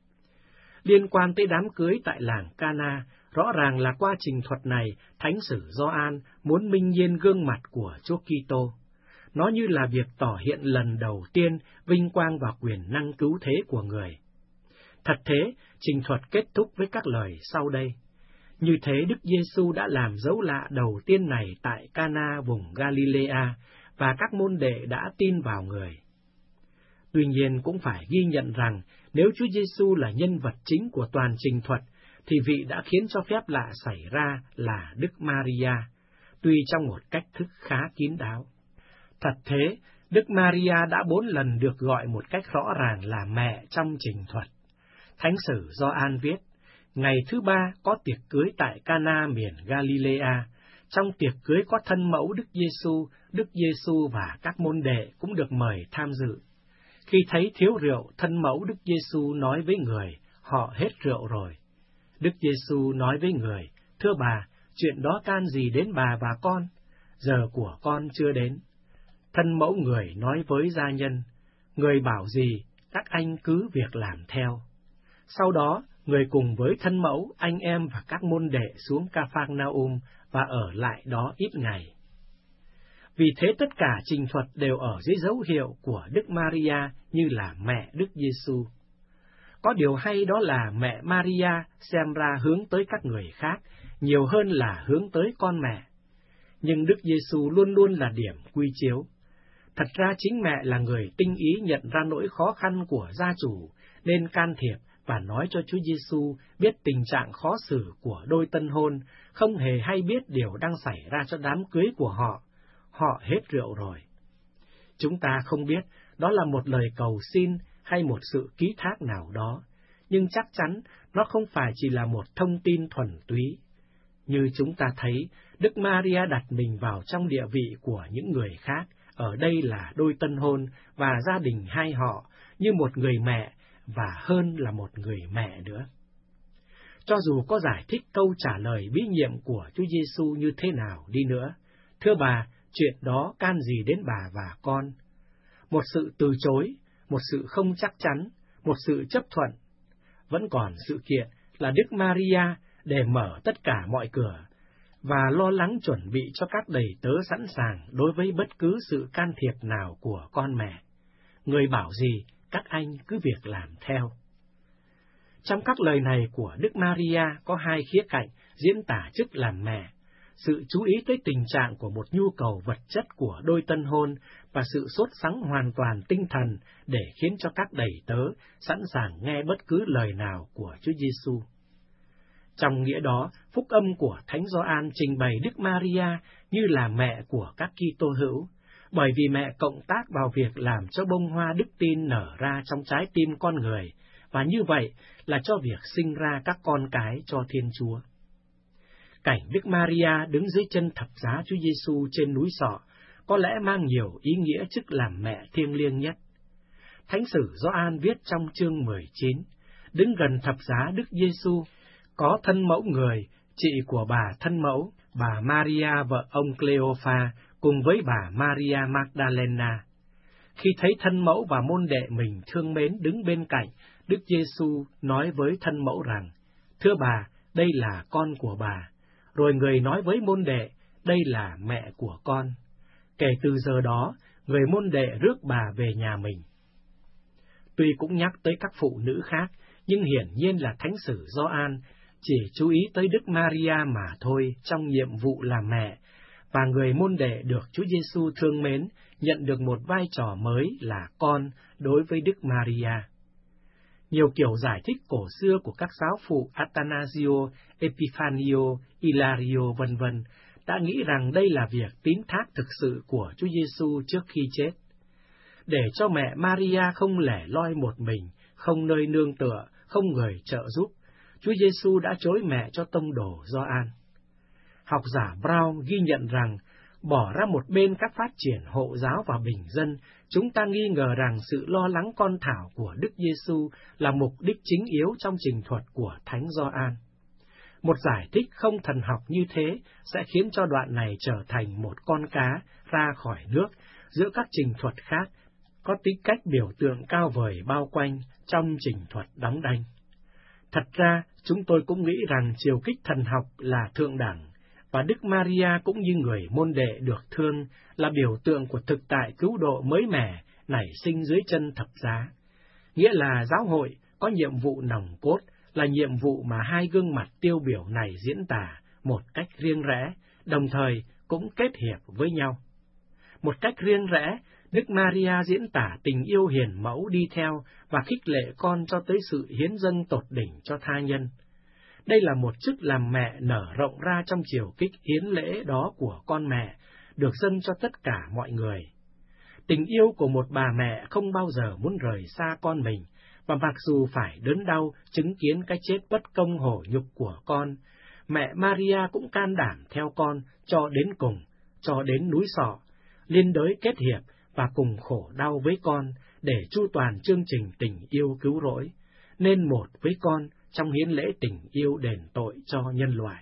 Liên quan tới đám cưới tại làng Cana, rõ ràng là qua trình thuật này, Thánh sử Gioan muốn minh nhiên gương mặt của Chúa Kitô. Nó như là việc tỏ hiện lần đầu tiên vinh quang và quyền năng cứu thế của người. Thật thế, trình thuật kết thúc với các lời sau đây. Như thế Đức Giêsu đã làm dấu lạ đầu tiên này tại Cana vùng Galilea, và các môn đệ đã tin vào người. Tuy nhiên cũng phải ghi nhận rằng, nếu Chúa Giêsu là nhân vật chính của toàn trình thuật, thì vị đã khiến cho phép lạ xảy ra là Đức Maria, tuy trong một cách thức khá kín đáo. Thật thế, Đức Maria đã bốn lần được gọi một cách rõ ràng là mẹ trong trình thuật. Thánh sử Gioan viết, ngày thứ ba có tiệc cưới tại Cana miền Galilea. Trong tiệc cưới có thân mẫu Đức Giêsu, Đức Giêsu và các môn đệ cũng được mời tham dự. Khi thấy thiếu rượu, thân mẫu Đức Giêsu nói với người, họ hết rượu rồi. Đức Giêsu nói với người, thưa bà, chuyện đó can gì đến bà và con? Giờ của con chưa đến. Thân mẫu người nói với gia nhân, người bảo gì, các anh cứ việc làm theo. Sau đó, người cùng với thân mẫu, anh em và các môn đệ xuống Ca-pha-na-um và ở lại đó ít ngày. Vì thế tất cả trình thuật đều ở dưới dấu hiệu của Đức Maria như là mẹ Đức Giêsu. Có điều hay đó là mẹ Maria xem ra hướng tới các người khác nhiều hơn là hướng tới con mẹ. Nhưng Đức Giêsu luôn luôn là điểm quy chiếu. Thật ra chính mẹ là người tinh ý nhận ra nỗi khó khăn của gia chủ, nên can thiệp và nói cho Chúa Giêsu biết tình trạng khó xử của đôi tân hôn, không hề hay biết điều đang xảy ra cho đám cưới của họ. Họ hết rượu rồi. Chúng ta không biết đó là một lời cầu xin hay một sự ký thác nào đó, nhưng chắc chắn nó không phải chỉ là một thông tin thuần túy. Như chúng ta thấy, Đức Maria đặt mình vào trong địa vị của những người khác, ở đây là đôi tân hôn và gia đình hai họ, như một người mẹ và hơn là một người mẹ nữa. Cho dù có giải thích câu trả lời bí nhiệm của Chúa Giêsu như thế nào đi nữa, thưa bà, chuyện đó can gì đến bà và con? Một sự từ chối, một sự không chắc chắn, một sự chấp thuận. Vẫn còn sự kiện là Đức Maria để mở tất cả mọi cửa, và lo lắng chuẩn bị cho các đầy tớ sẵn sàng đối với bất cứ sự can thiệp nào của con mẹ. Người bảo gì, các anh cứ việc làm theo. Trong các lời này của Đức Maria có hai khía cạnh diễn tả chức làm mẹ, sự chú ý tới tình trạng của một nhu cầu vật chất của đôi tân hôn và sự sốt sắng hoàn toàn tinh thần để khiến cho các đầy tớ sẵn sàng nghe bất cứ lời nào của Chúa Giêsu. Trong nghĩa đó, phúc âm của Thánh Gioan trình bày Đức Maria như là mẹ của các Kitô hữu, bởi vì mẹ cộng tác vào việc làm cho bông hoa đức tin nở ra trong trái tim con người, và như vậy là cho việc sinh ra các con cái cho Thiên Chúa. Cảnh Đức Maria đứng dưới chân thập giá Chúa Giêsu trên núi Sọ có lẽ mang nhiều ý nghĩa chức làm mẹ thiêng liêng nhất. Thánh sử Gioan viết trong chương mười chín, đứng gần thập giá Đức Giêsu có thân mẫu người, chị của bà thân mẫu, bà Maria vợ ông Cleopha, cùng với bà Maria Magdalena. Khi thấy thân mẫu và môn đệ mình thương mến đứng bên cạnh, Đức Giêsu nói với thân mẫu rằng, thưa bà, đây là con của bà. Rồi người nói với môn đệ, đây là mẹ của con. Kể từ giờ đó, người môn đệ rước bà về nhà mình. Tuy cũng nhắc tới các phụ nữ khác, nhưng hiển nhiên là Thánh sử Gioan chỉ chú ý tới Đức Maria mà thôi trong nhiệm vụ làm mẹ, và người môn đệ được Chúa Giêsu thương mến nhận được một vai trò mới là con đối với Đức Maria. Nhiều kiểu giải thích cổ xưa của các giáo phụ Athanasio, Epiphanio, Hilario vân vân đã nghĩ rằng đây là việc tín thác thực sự của Chúa Giêsu trước khi chết. Để cho mẹ Maria không lẻ loi một mình, không nơi nương tựa, không người trợ giúp, Chúa Giêsu đã trối mẹ cho tông đồ Gioan. Học giả Brown ghi nhận rằng, bỏ ra một bên các phát triển hộ giáo và bình dân, chúng ta nghi ngờ rằng sự lo lắng con thảo của Đức Giêsu là mục đích chính yếu trong trình thuật của Thánh Gioan. Một giải thích không thần học như thế sẽ khiến cho đoạn này trở thành một con cá ra khỏi nước giữa các trình thuật khác, có tính cách biểu tượng cao vời bao quanh trong trình thuật đóng đanh. Thật ra, chúng tôi cũng nghĩ rằng chiều kích thần học là thượng đẳng, và Đức Maria cũng như người môn đệ được thương là biểu tượng của thực tại cứu độ mới mẻ nảy sinh dưới chân thập giá. Nghĩa là giáo hội có nhiệm vụ nòng cốt, là nhiệm vụ mà hai gương mặt tiêu biểu này diễn tả một cách riêng rẽ, đồng thời cũng kết hiệp với nhau. Một cách riêng rẽ, Đức Maria diễn tả tình yêu hiền mẫu đi theo và khích lệ con cho tới sự hiến dâng tột đỉnh cho tha nhân. Đây là một chức làm mẹ nở rộng ra trong chiều kích hiến lễ đó của con mẹ, được dâng cho tất cả mọi người. Tình yêu của một bà mẹ không bao giờ muốn rời xa con mình, và mặc dù phải đớn đau chứng kiến cái chết bất công hổ nhục của con, mẹ Maria cũng can đảm theo con cho đến cùng, cho đến núi Sọ, liên đới kết hiệp và cùng khổ đau với con để chu toàn chương trình tình yêu cứu rỗi. nên một với con trong hiến lễ tình yêu đền tội cho nhân loại.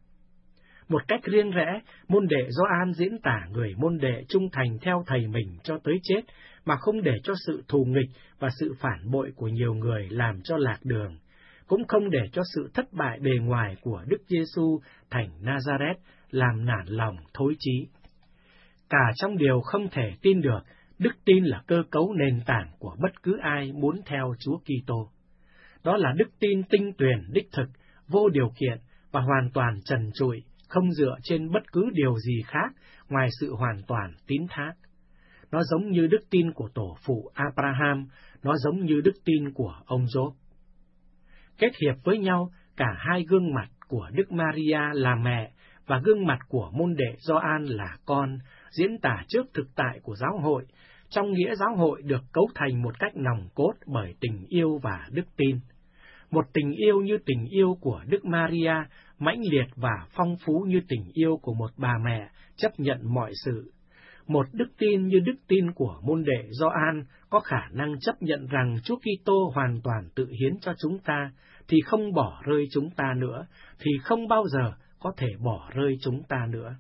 Một cách riêng rẽ, môn đệ Gioan diễn tả người môn đệ trung thành theo thầy mình cho tới chết, mà không để cho sự thù nghịch và sự phản bội của nhiều người làm cho lạc đường, cũng không để cho sự thất bại bề ngoài của Đức Giêsu thành Nazareth làm nản lòng thối chí. Cả trong điều không thể tin được, đức tin là cơ cấu nền tảng của bất cứ ai muốn theo Chúa Kitô. Đó là đức tin tinh tuyền đích thực, vô điều kiện và hoàn toàn trần trụi, không dựa trên bất cứ điều gì khác ngoài sự hoàn toàn tín thác. Nó giống như đức tin của tổ phụ Abraham, nó giống như đức tin của ông Job. Kết hiệp với nhau, cả hai gương mặt của Đức Maria là mẹ và gương mặt của môn đệ Gioan là con, diễn tả trước thực tại của giáo hội, trong nghĩa giáo hội được cấu thành một cách nòng cốt bởi tình yêu và đức tin. Một tình yêu như tình yêu của Đức Maria, mãnh liệt và phong phú như tình yêu của một bà mẹ chấp nhận mọi sự. Một đức tin như đức tin của môn đệ Gioan có khả năng chấp nhận rằng Chúa Kitô hoàn toàn tự hiến cho chúng ta, thì không bỏ rơi chúng ta nữa, thì không bao giờ có thể bỏ rơi chúng ta nữa.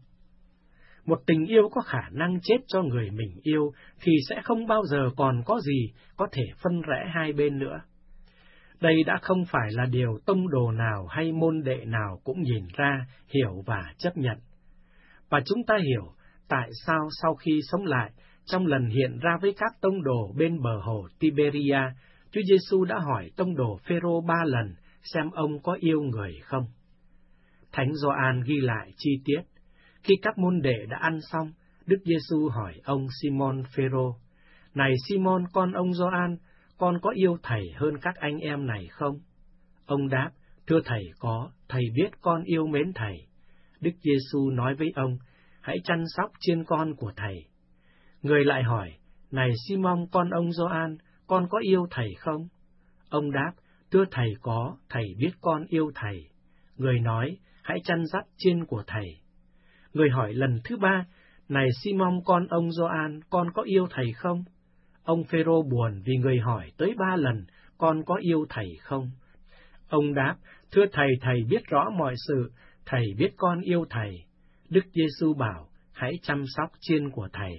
Một tình yêu có khả năng chết cho người mình yêu, thì sẽ không bao giờ còn có gì có thể phân rẽ hai bên nữa. Đây đã không phải là điều tông đồ nào hay môn đệ nào cũng nhìn ra, hiểu và chấp nhận. Và chúng ta hiểu tại sao sau khi sống lại, trong lần hiện ra với các tông đồ bên bờ hồ Tiberia, Chúa Giêsu đã hỏi tông đồ Phêrô ba lần xem ông có yêu người không. Thánh Gioan ghi lại chi tiết. Khi các môn đệ đã ăn xong, Đức Giêsu hỏi ông Simon Phêrô: "Này Simon, con ông Gioan, con có yêu thầy hơn các anh em này không?" Ông đáp: "Thưa thầy, có, thầy biết con yêu mến thầy." Đức Giêsu nói với ông: "Hãy chăm sóc chiên con của thầy." Người lại hỏi: "Này Simon, con ông Gioan, con có yêu thầy không?" Ông đáp: "Thưa thầy, có, thầy biết con yêu thầy." Người nói: "Hãy chăn dắt chiên của thầy." Người hỏi lần thứ ba: "Này Simon, con ông Gioan, con có yêu thầy không?" Ông Phêrô buồn vì người hỏi tới ba lần: "Con có yêu thầy không?" Ông đáp: "Thưa thầy, thầy biết rõ mọi sự, thầy biết con yêu thầy." Đức Giêsu bảo: "Hãy chăm sóc chiên của thầy."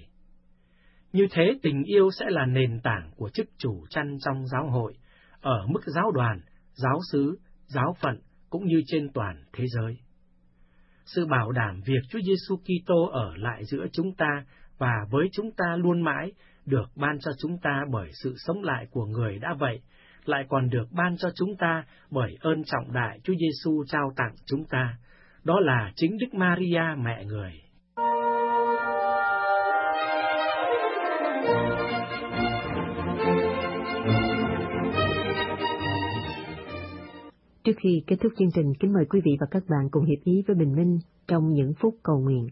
Như thế, tình yêu sẽ là nền tảng của chức chủ chăn trong giáo hội, ở mức giáo đoàn, giáo xứ, giáo phận, cũng như trên toàn thế giới. Sự bảo đảm việc Chúa Giêsu Kitô ở lại giữa chúng ta và với chúng ta luôn mãi được ban cho chúng ta bởi sự sống lại của người đã vậy, lại còn được ban cho chúng ta bởi ơn trọng đại Chúa Giêsu trao tặng chúng ta. Đó là chính Đức Maria mẹ người. Trước khi kết thúc chương trình, kính mời quý vị và các bạn cùng hiệp ý với Bình Minh trong những phút cầu nguyện.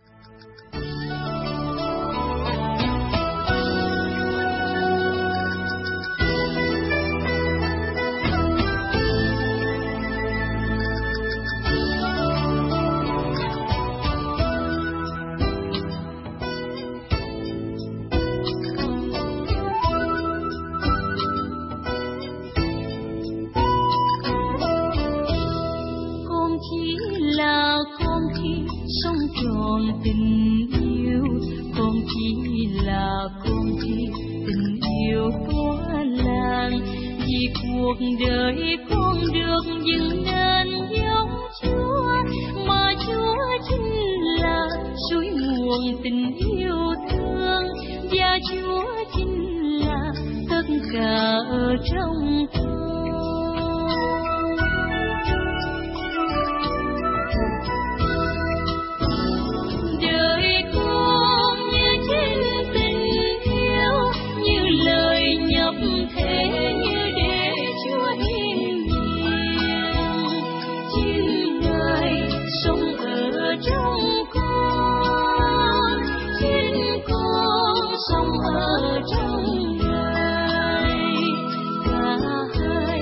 Cuộc đời con được dựng nên giống Chúa, mà Chúa chính là suối nguồn tình yêu thương, và Chúa chính là tất cả ở trong con. Đời con như trên tình yêu, như lời nhập thế, sống ở trong đời, cả hai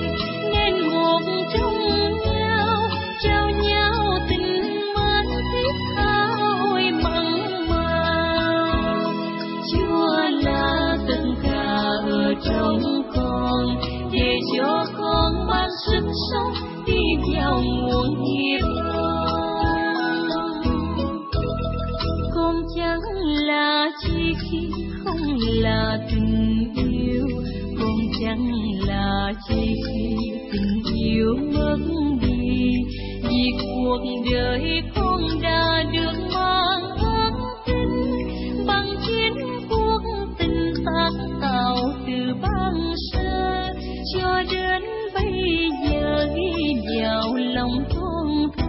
khi không là tình yêu, còn chẳng là chỉ khi tình yêu mất đi. Vì cuộc đời con đã được mang ước tính bằng chiến cuộc tình tác tạo từ ban sơ cho đến bây giờ ghi vào lòng thôn thơ.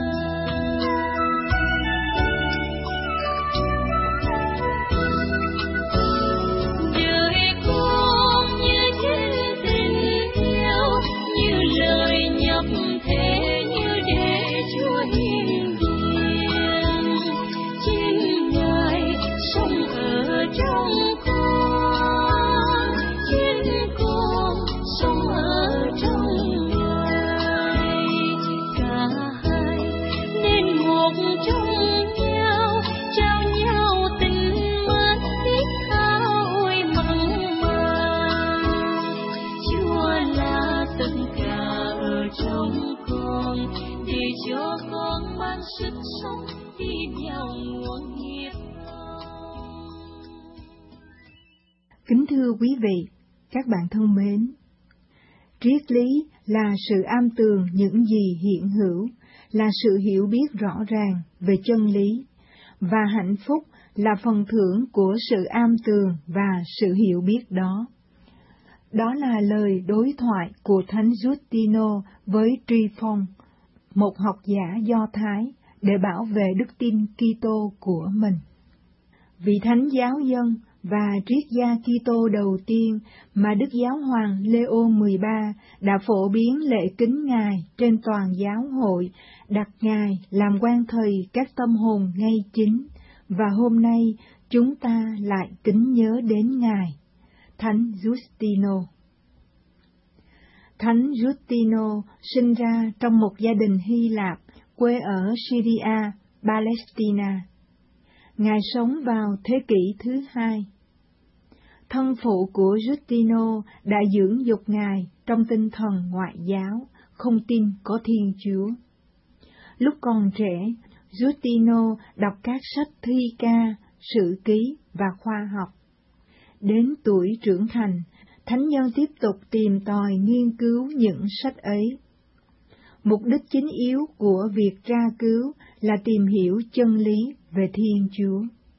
Kính thưa quý vị, các bạn thân mến, triết lý là sự am tường những gì hiện hữu, là sự hiểu biết rõ ràng về chân lý, và hạnh phúc là phần thưởng của sự am tường và sự hiểu biết đó. Đó là lời đối thoại của Thánh Giustino với Tryphon, một học giả Do Thái, để bảo vệ đức tin Kitô của mình. Vị thánh giáo dân và triết gia Kitô đầu tiên mà Đức Giáo hoàng Leo mười ba đã phổ biến lễ kính Ngài trên toàn giáo hội, đặt Ngài làm quan thầy các tâm hồn ngay chính, và hôm nay chúng ta lại kính nhớ đến Ngài, Thánh Giustino. Thánh Giustino sinh ra trong một gia đình Hy Lạp, quê ở Syria, Palestine. Ngài sống vào thế kỷ thứ hai. Thân phụ của Giustino đã dưỡng dục Ngài trong tinh thần ngoại giáo, không tin có Thiên Chúa. Lúc còn trẻ, Giustino đọc các sách thi ca, sử ký và khoa học. Đến tuổi trưởng thành, thánh nhân tiếp tục tìm tòi nghiên cứu những sách ấy. Mục đích chính yếu của việc tra cứu là tìm hiểu chân lý về Thiên Chúa.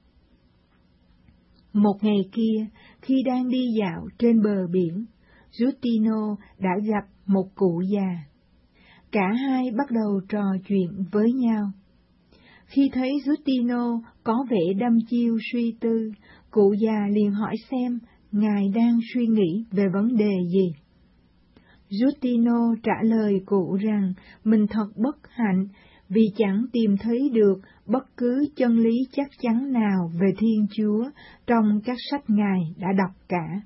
Một ngày kia, khi đang đi dạo trên bờ biển, Giustino đã gặp một cụ già. Cả hai bắt đầu trò chuyện với nhau. Khi thấy Giustino có vẻ đăm chiêu suy tư, cụ già liền hỏi xem Ngài đang suy nghĩ về vấn đề gì. Giustino trả lời cụ rằng mình thật bất hạnh vì chẳng tìm thấy được bất cứ chân lý chắc chắn nào về Thiên Chúa trong các sách Ngài đã đọc cả.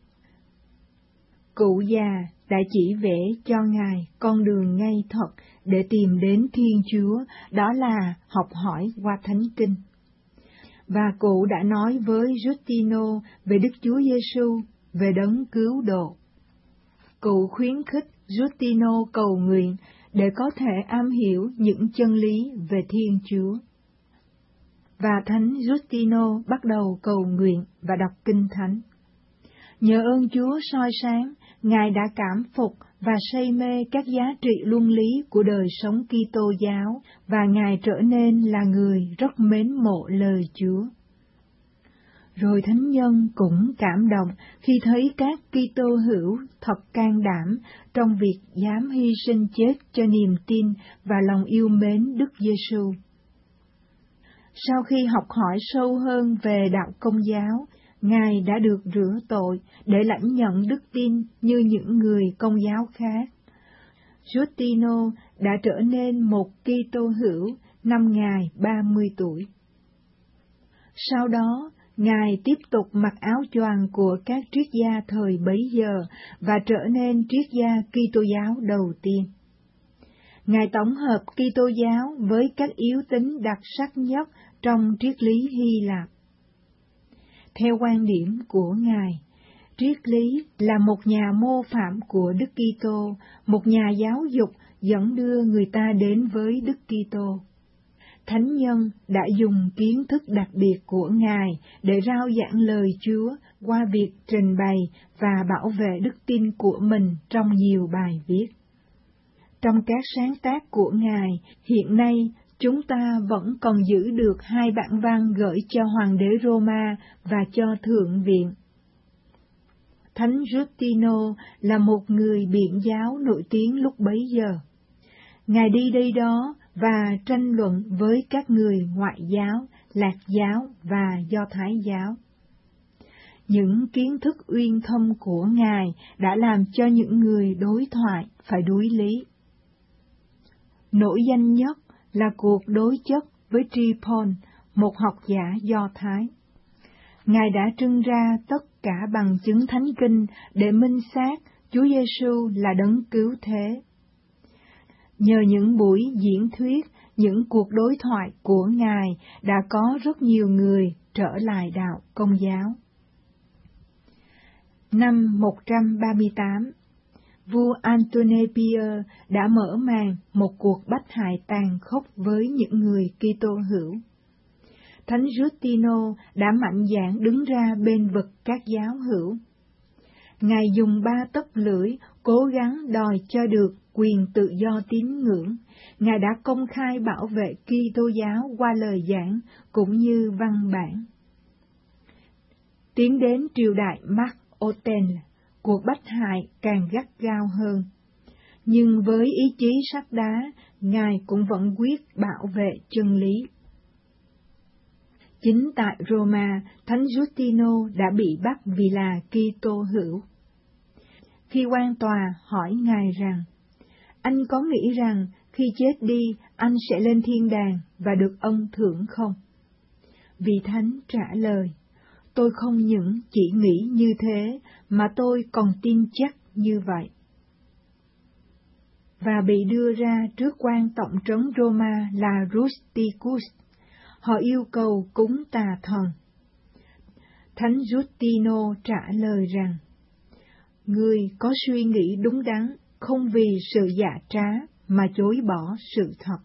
Cụ già đã chỉ vẽ cho Ngài con đường ngay thật để tìm đến Thiên Chúa, đó là học hỏi qua Thánh Kinh. Và cụ đã nói với Giustino về Đức Chúa Giêsu, về đấng cứu độ. Cụ khuyến khích Giustino cầu nguyện để có thể am hiểu những chân lý về Thiên Chúa. Và Thánh Giustino bắt đầu cầu nguyện và đọc Kinh Thánh. Nhờ ơn Chúa soi sáng, Ngài đã cảm phục và say mê các giá trị luân lý của đời sống Kitô giáo, và Ngài trở nên là người rất mến mộ lời Chúa. Rồi thánh nhân cũng cảm động khi thấy các Kitô hữu thật can đảm trong việc dám hy sinh chết cho niềm tin và lòng yêu mến Đức Giêsu. Sau khi học hỏi sâu hơn về đạo Công giáo, Ngài đã được rửa tội để lãnh nhận đức tin như những người Công giáo khác. Giustino đã trở nên một Kitô hữu năm Ngài ba mươi tuổi. Sau đó, Ngài tiếp tục mặc áo choàng của các triết gia thời bấy giờ và trở nên triết gia Kitô giáo đầu tiên. Ngài tổng hợp Kitô giáo với các yếu tính đặc sắc nhất trong triết lý Hy Lạp. Theo quan điểm của Ngài, triết lý là một nhà mô phạm của Đức Kitô, một nhà giáo dục dẫn đưa người ta đến với Đức Kitô. Thánh nhân đã dùng kiến thức đặc biệt của Ngài để rao giảng lời Chúa qua việc trình bày và bảo vệ đức tin của mình trong nhiều bài viết. Trong các sáng tác của Ngài, hiện nay chúng ta vẫn còn giữ được hai bản văn gửi cho Hoàng đế Roma và cho Thượng viện. Thánh Giustino là một người biện giáo nổi tiếng lúc bấy giờ. Ngài đi đây đó và tranh luận với các người Ngoại giáo, Lạc giáo và Do Thái giáo. Những kiến thức uyên thâm của Ngài đã làm cho những người đối thoại phải đuối lý. Nổi danh nhất là cuộc đối chất với Tripon, một học giả Do Thái. Ngài đã trưng ra tất cả bằng chứng thánh kinh để minh xác Chúa Giêsu là đấng cứu thế. Nhờ những buổi diễn thuyết, những cuộc đối thoại của Ngài đã có rất nhiều người trở lại đạo Công giáo. Năm một trăm ba mươi tám, vua Antoine Pio đã mở màn một cuộc bách hại tàn khốc với những người Kitô hữu. Thánh Giustino đã mạnh dạn đứng ra bên vực các giáo hữu. Ngài dùng ba tấc lưỡi cố gắng đòi cho được quyền tự do tín ngưỡng. Ngài đã công khai bảo vệ Kitô giáo qua lời giảng cũng như văn bản. Tiến đến triều đại Mark Oten, cuộc bách hại càng gắt gao hơn. Nhưng với ý chí sắt đá, Ngài cũng vẫn quyết bảo vệ chân lý. Chính tại Roma, Thánh Giustino đã bị bắt vì là Kitô hữu. Khi quan tòa hỏi Ngài rằng, anh có nghĩ rằng khi chết đi anh sẽ lên thiên đàng và được ân thưởng không? Vị Thánh trả lời, tôi không những chỉ nghĩ như thế, mà tôi còn tin chắc như vậy. Và bị đưa ra trước quan tổng trấn Roma là Rusticus. Họ yêu cầu cúng tà thần. Thánh Giustino trả lời rằng, ngươi có suy nghĩ đúng đắn, không vì sự dạ trá mà chối bỏ sự thật.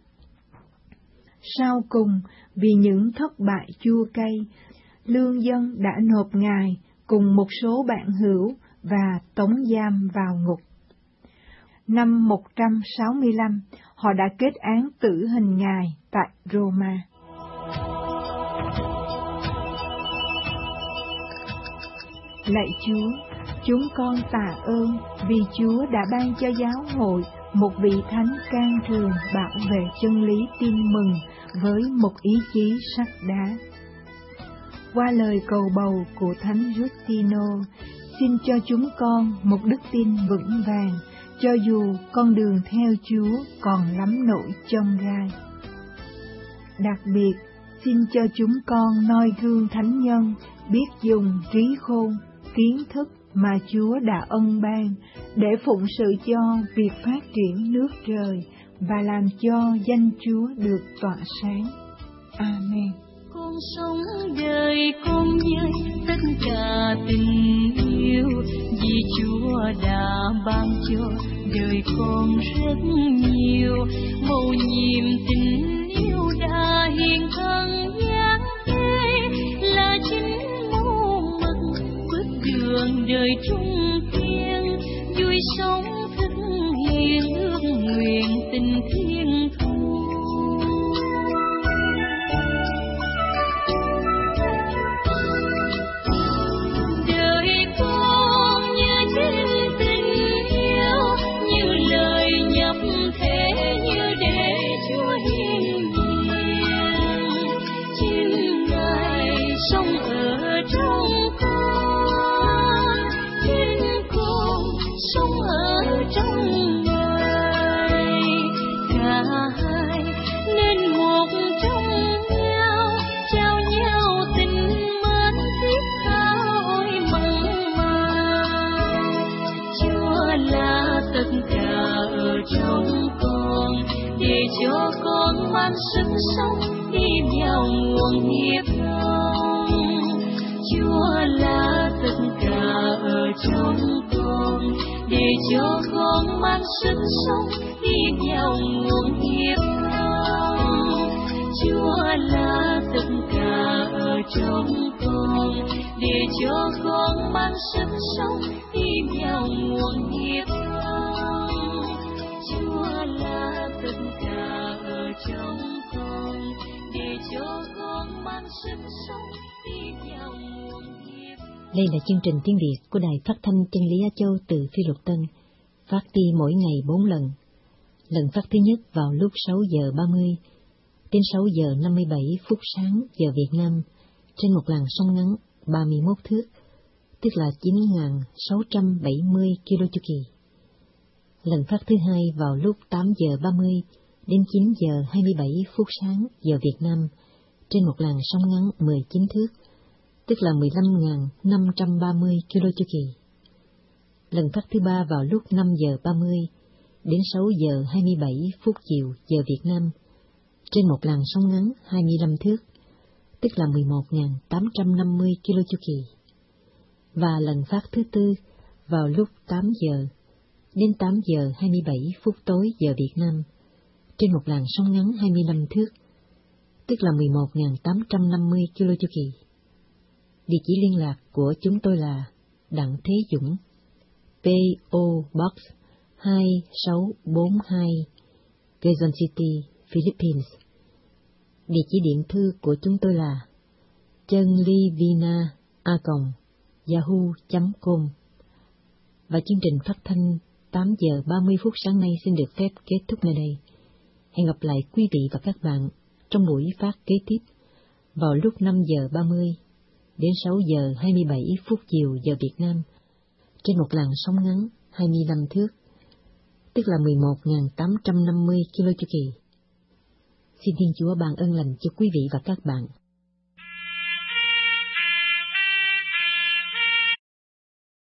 Sau cùng, vì những thất bại chua cay, lương dân đã nộp Ngài cùng một số bạn hữu và tống giam vào ngục. Năm một trăm sáu mươi lăm, họ đã kết án tử hình Ngài tại Roma. Lạy Chúa, chúng con tạ ơn vì Chúa đã ban cho giáo hội một vị thánh can trường bảo vệ chân lý tin mừng với một ý chí sắt đá. Qua lời cầu bầu của Thánh Giustino, xin cho chúng con một đức tin vững vàng, cho dù con đường theo Chúa còn lắm nỗi chông gai. Đặc biệt, xin cho chúng con noi gương thánh nhân, biết dùng trí khôn, kiến thức mà Chúa đã ân ban để phụng sự cho việc phát triển nước trời và làm cho danh Chúa được tỏa sáng. Amen. Con sống đời con với tất cả tình yêu, vì Chúa đã ban cho đời con rất nhiều. Mầu nhiệm tình yêu đã hiện thân gian thế, là chính mẫu mực bước đường đời trung thiên. Vui sống thực hiện ước nguyện tình thiên thu. Cho con mang sức sống đi vào nguồn nghiệp không. Chúa là tất cả ở trong con, để cho con mang sức sống đi vào nguồn nghiệp không. Chúa là tất cả ở trong con, để cho con mang sức sống đi vào nguồn nghiệp phong. Chúa là tất cả ở trong con, để cho con mang sức sống đi vào nguồn nghiệp. Đây là chương trình tiếng Việt của Đài Phát thanh Chân lý Á Châu từ Phi Luật Tân, phát đi mỗi ngày bốn lần. Lần phát thứ nhất vào lúc sáu giờ ba mươi đến sáu giờ năm mươi bảy phút sáng giờ Việt Nam trên một làn sóng ngắn ba mươi mốt thước, tức là chín nghìn sáu trăm bảy mươi ki lô chu kỳ. Lần phát thứ hai vào lúc tám giờ ba mươi đến chín giờ hai mươi bảy phút sáng giờ Việt Nam trên một làn sóng ngắn mười chín thước, tức là mười lăm nghìn năm trăm ba mươi ki lô chu kỳ. Lần phát thứ ba vào lúc năm giờ ba mươi đến sáu giờ hai mươi bảy phút chiều giờ Việt Nam trên một làn sóng ngắn hai mươi lăm thước, tức là mười một nghìn tám trăm năm mươi ki lô chu kỳ. Và lần phát thứ tư vào lúc tám giờ đến tám giờ hai mươi bảy phút tối giờ Việt Nam trên một làn sóng ngắn hai mươi lăm thước, tức là mười một nghìn tám trăm năm mươi ki lô chu kỳ. Địa chỉ liên lạc của chúng tôi là Đặng Thế Dũng, pê ô Box hai sáu bốn hai, Quezon City, Philippines. Địa chỉ điện thư của chúng tôi là chânlivina a còng yahoo chấm com. Và chương trình phát thanh tám giờ ba mươi phút sáng nay xin được phép kết thúc nơi đây. Hẹn gặp lại quý vị và các bạn trong buổi phát kế tiếp vào lúc năm giờ ba mươi đến sáu giờ hai mươi bảy phút chiều giờ Việt Nam trên một làn sóng ngắn hai mươi lăm thước, tức là mười một nghìn tám trăm năm mươi ki lô chu kỳ. Xin Thiên Chúa ban ơn lành cho quý vị và các bạn.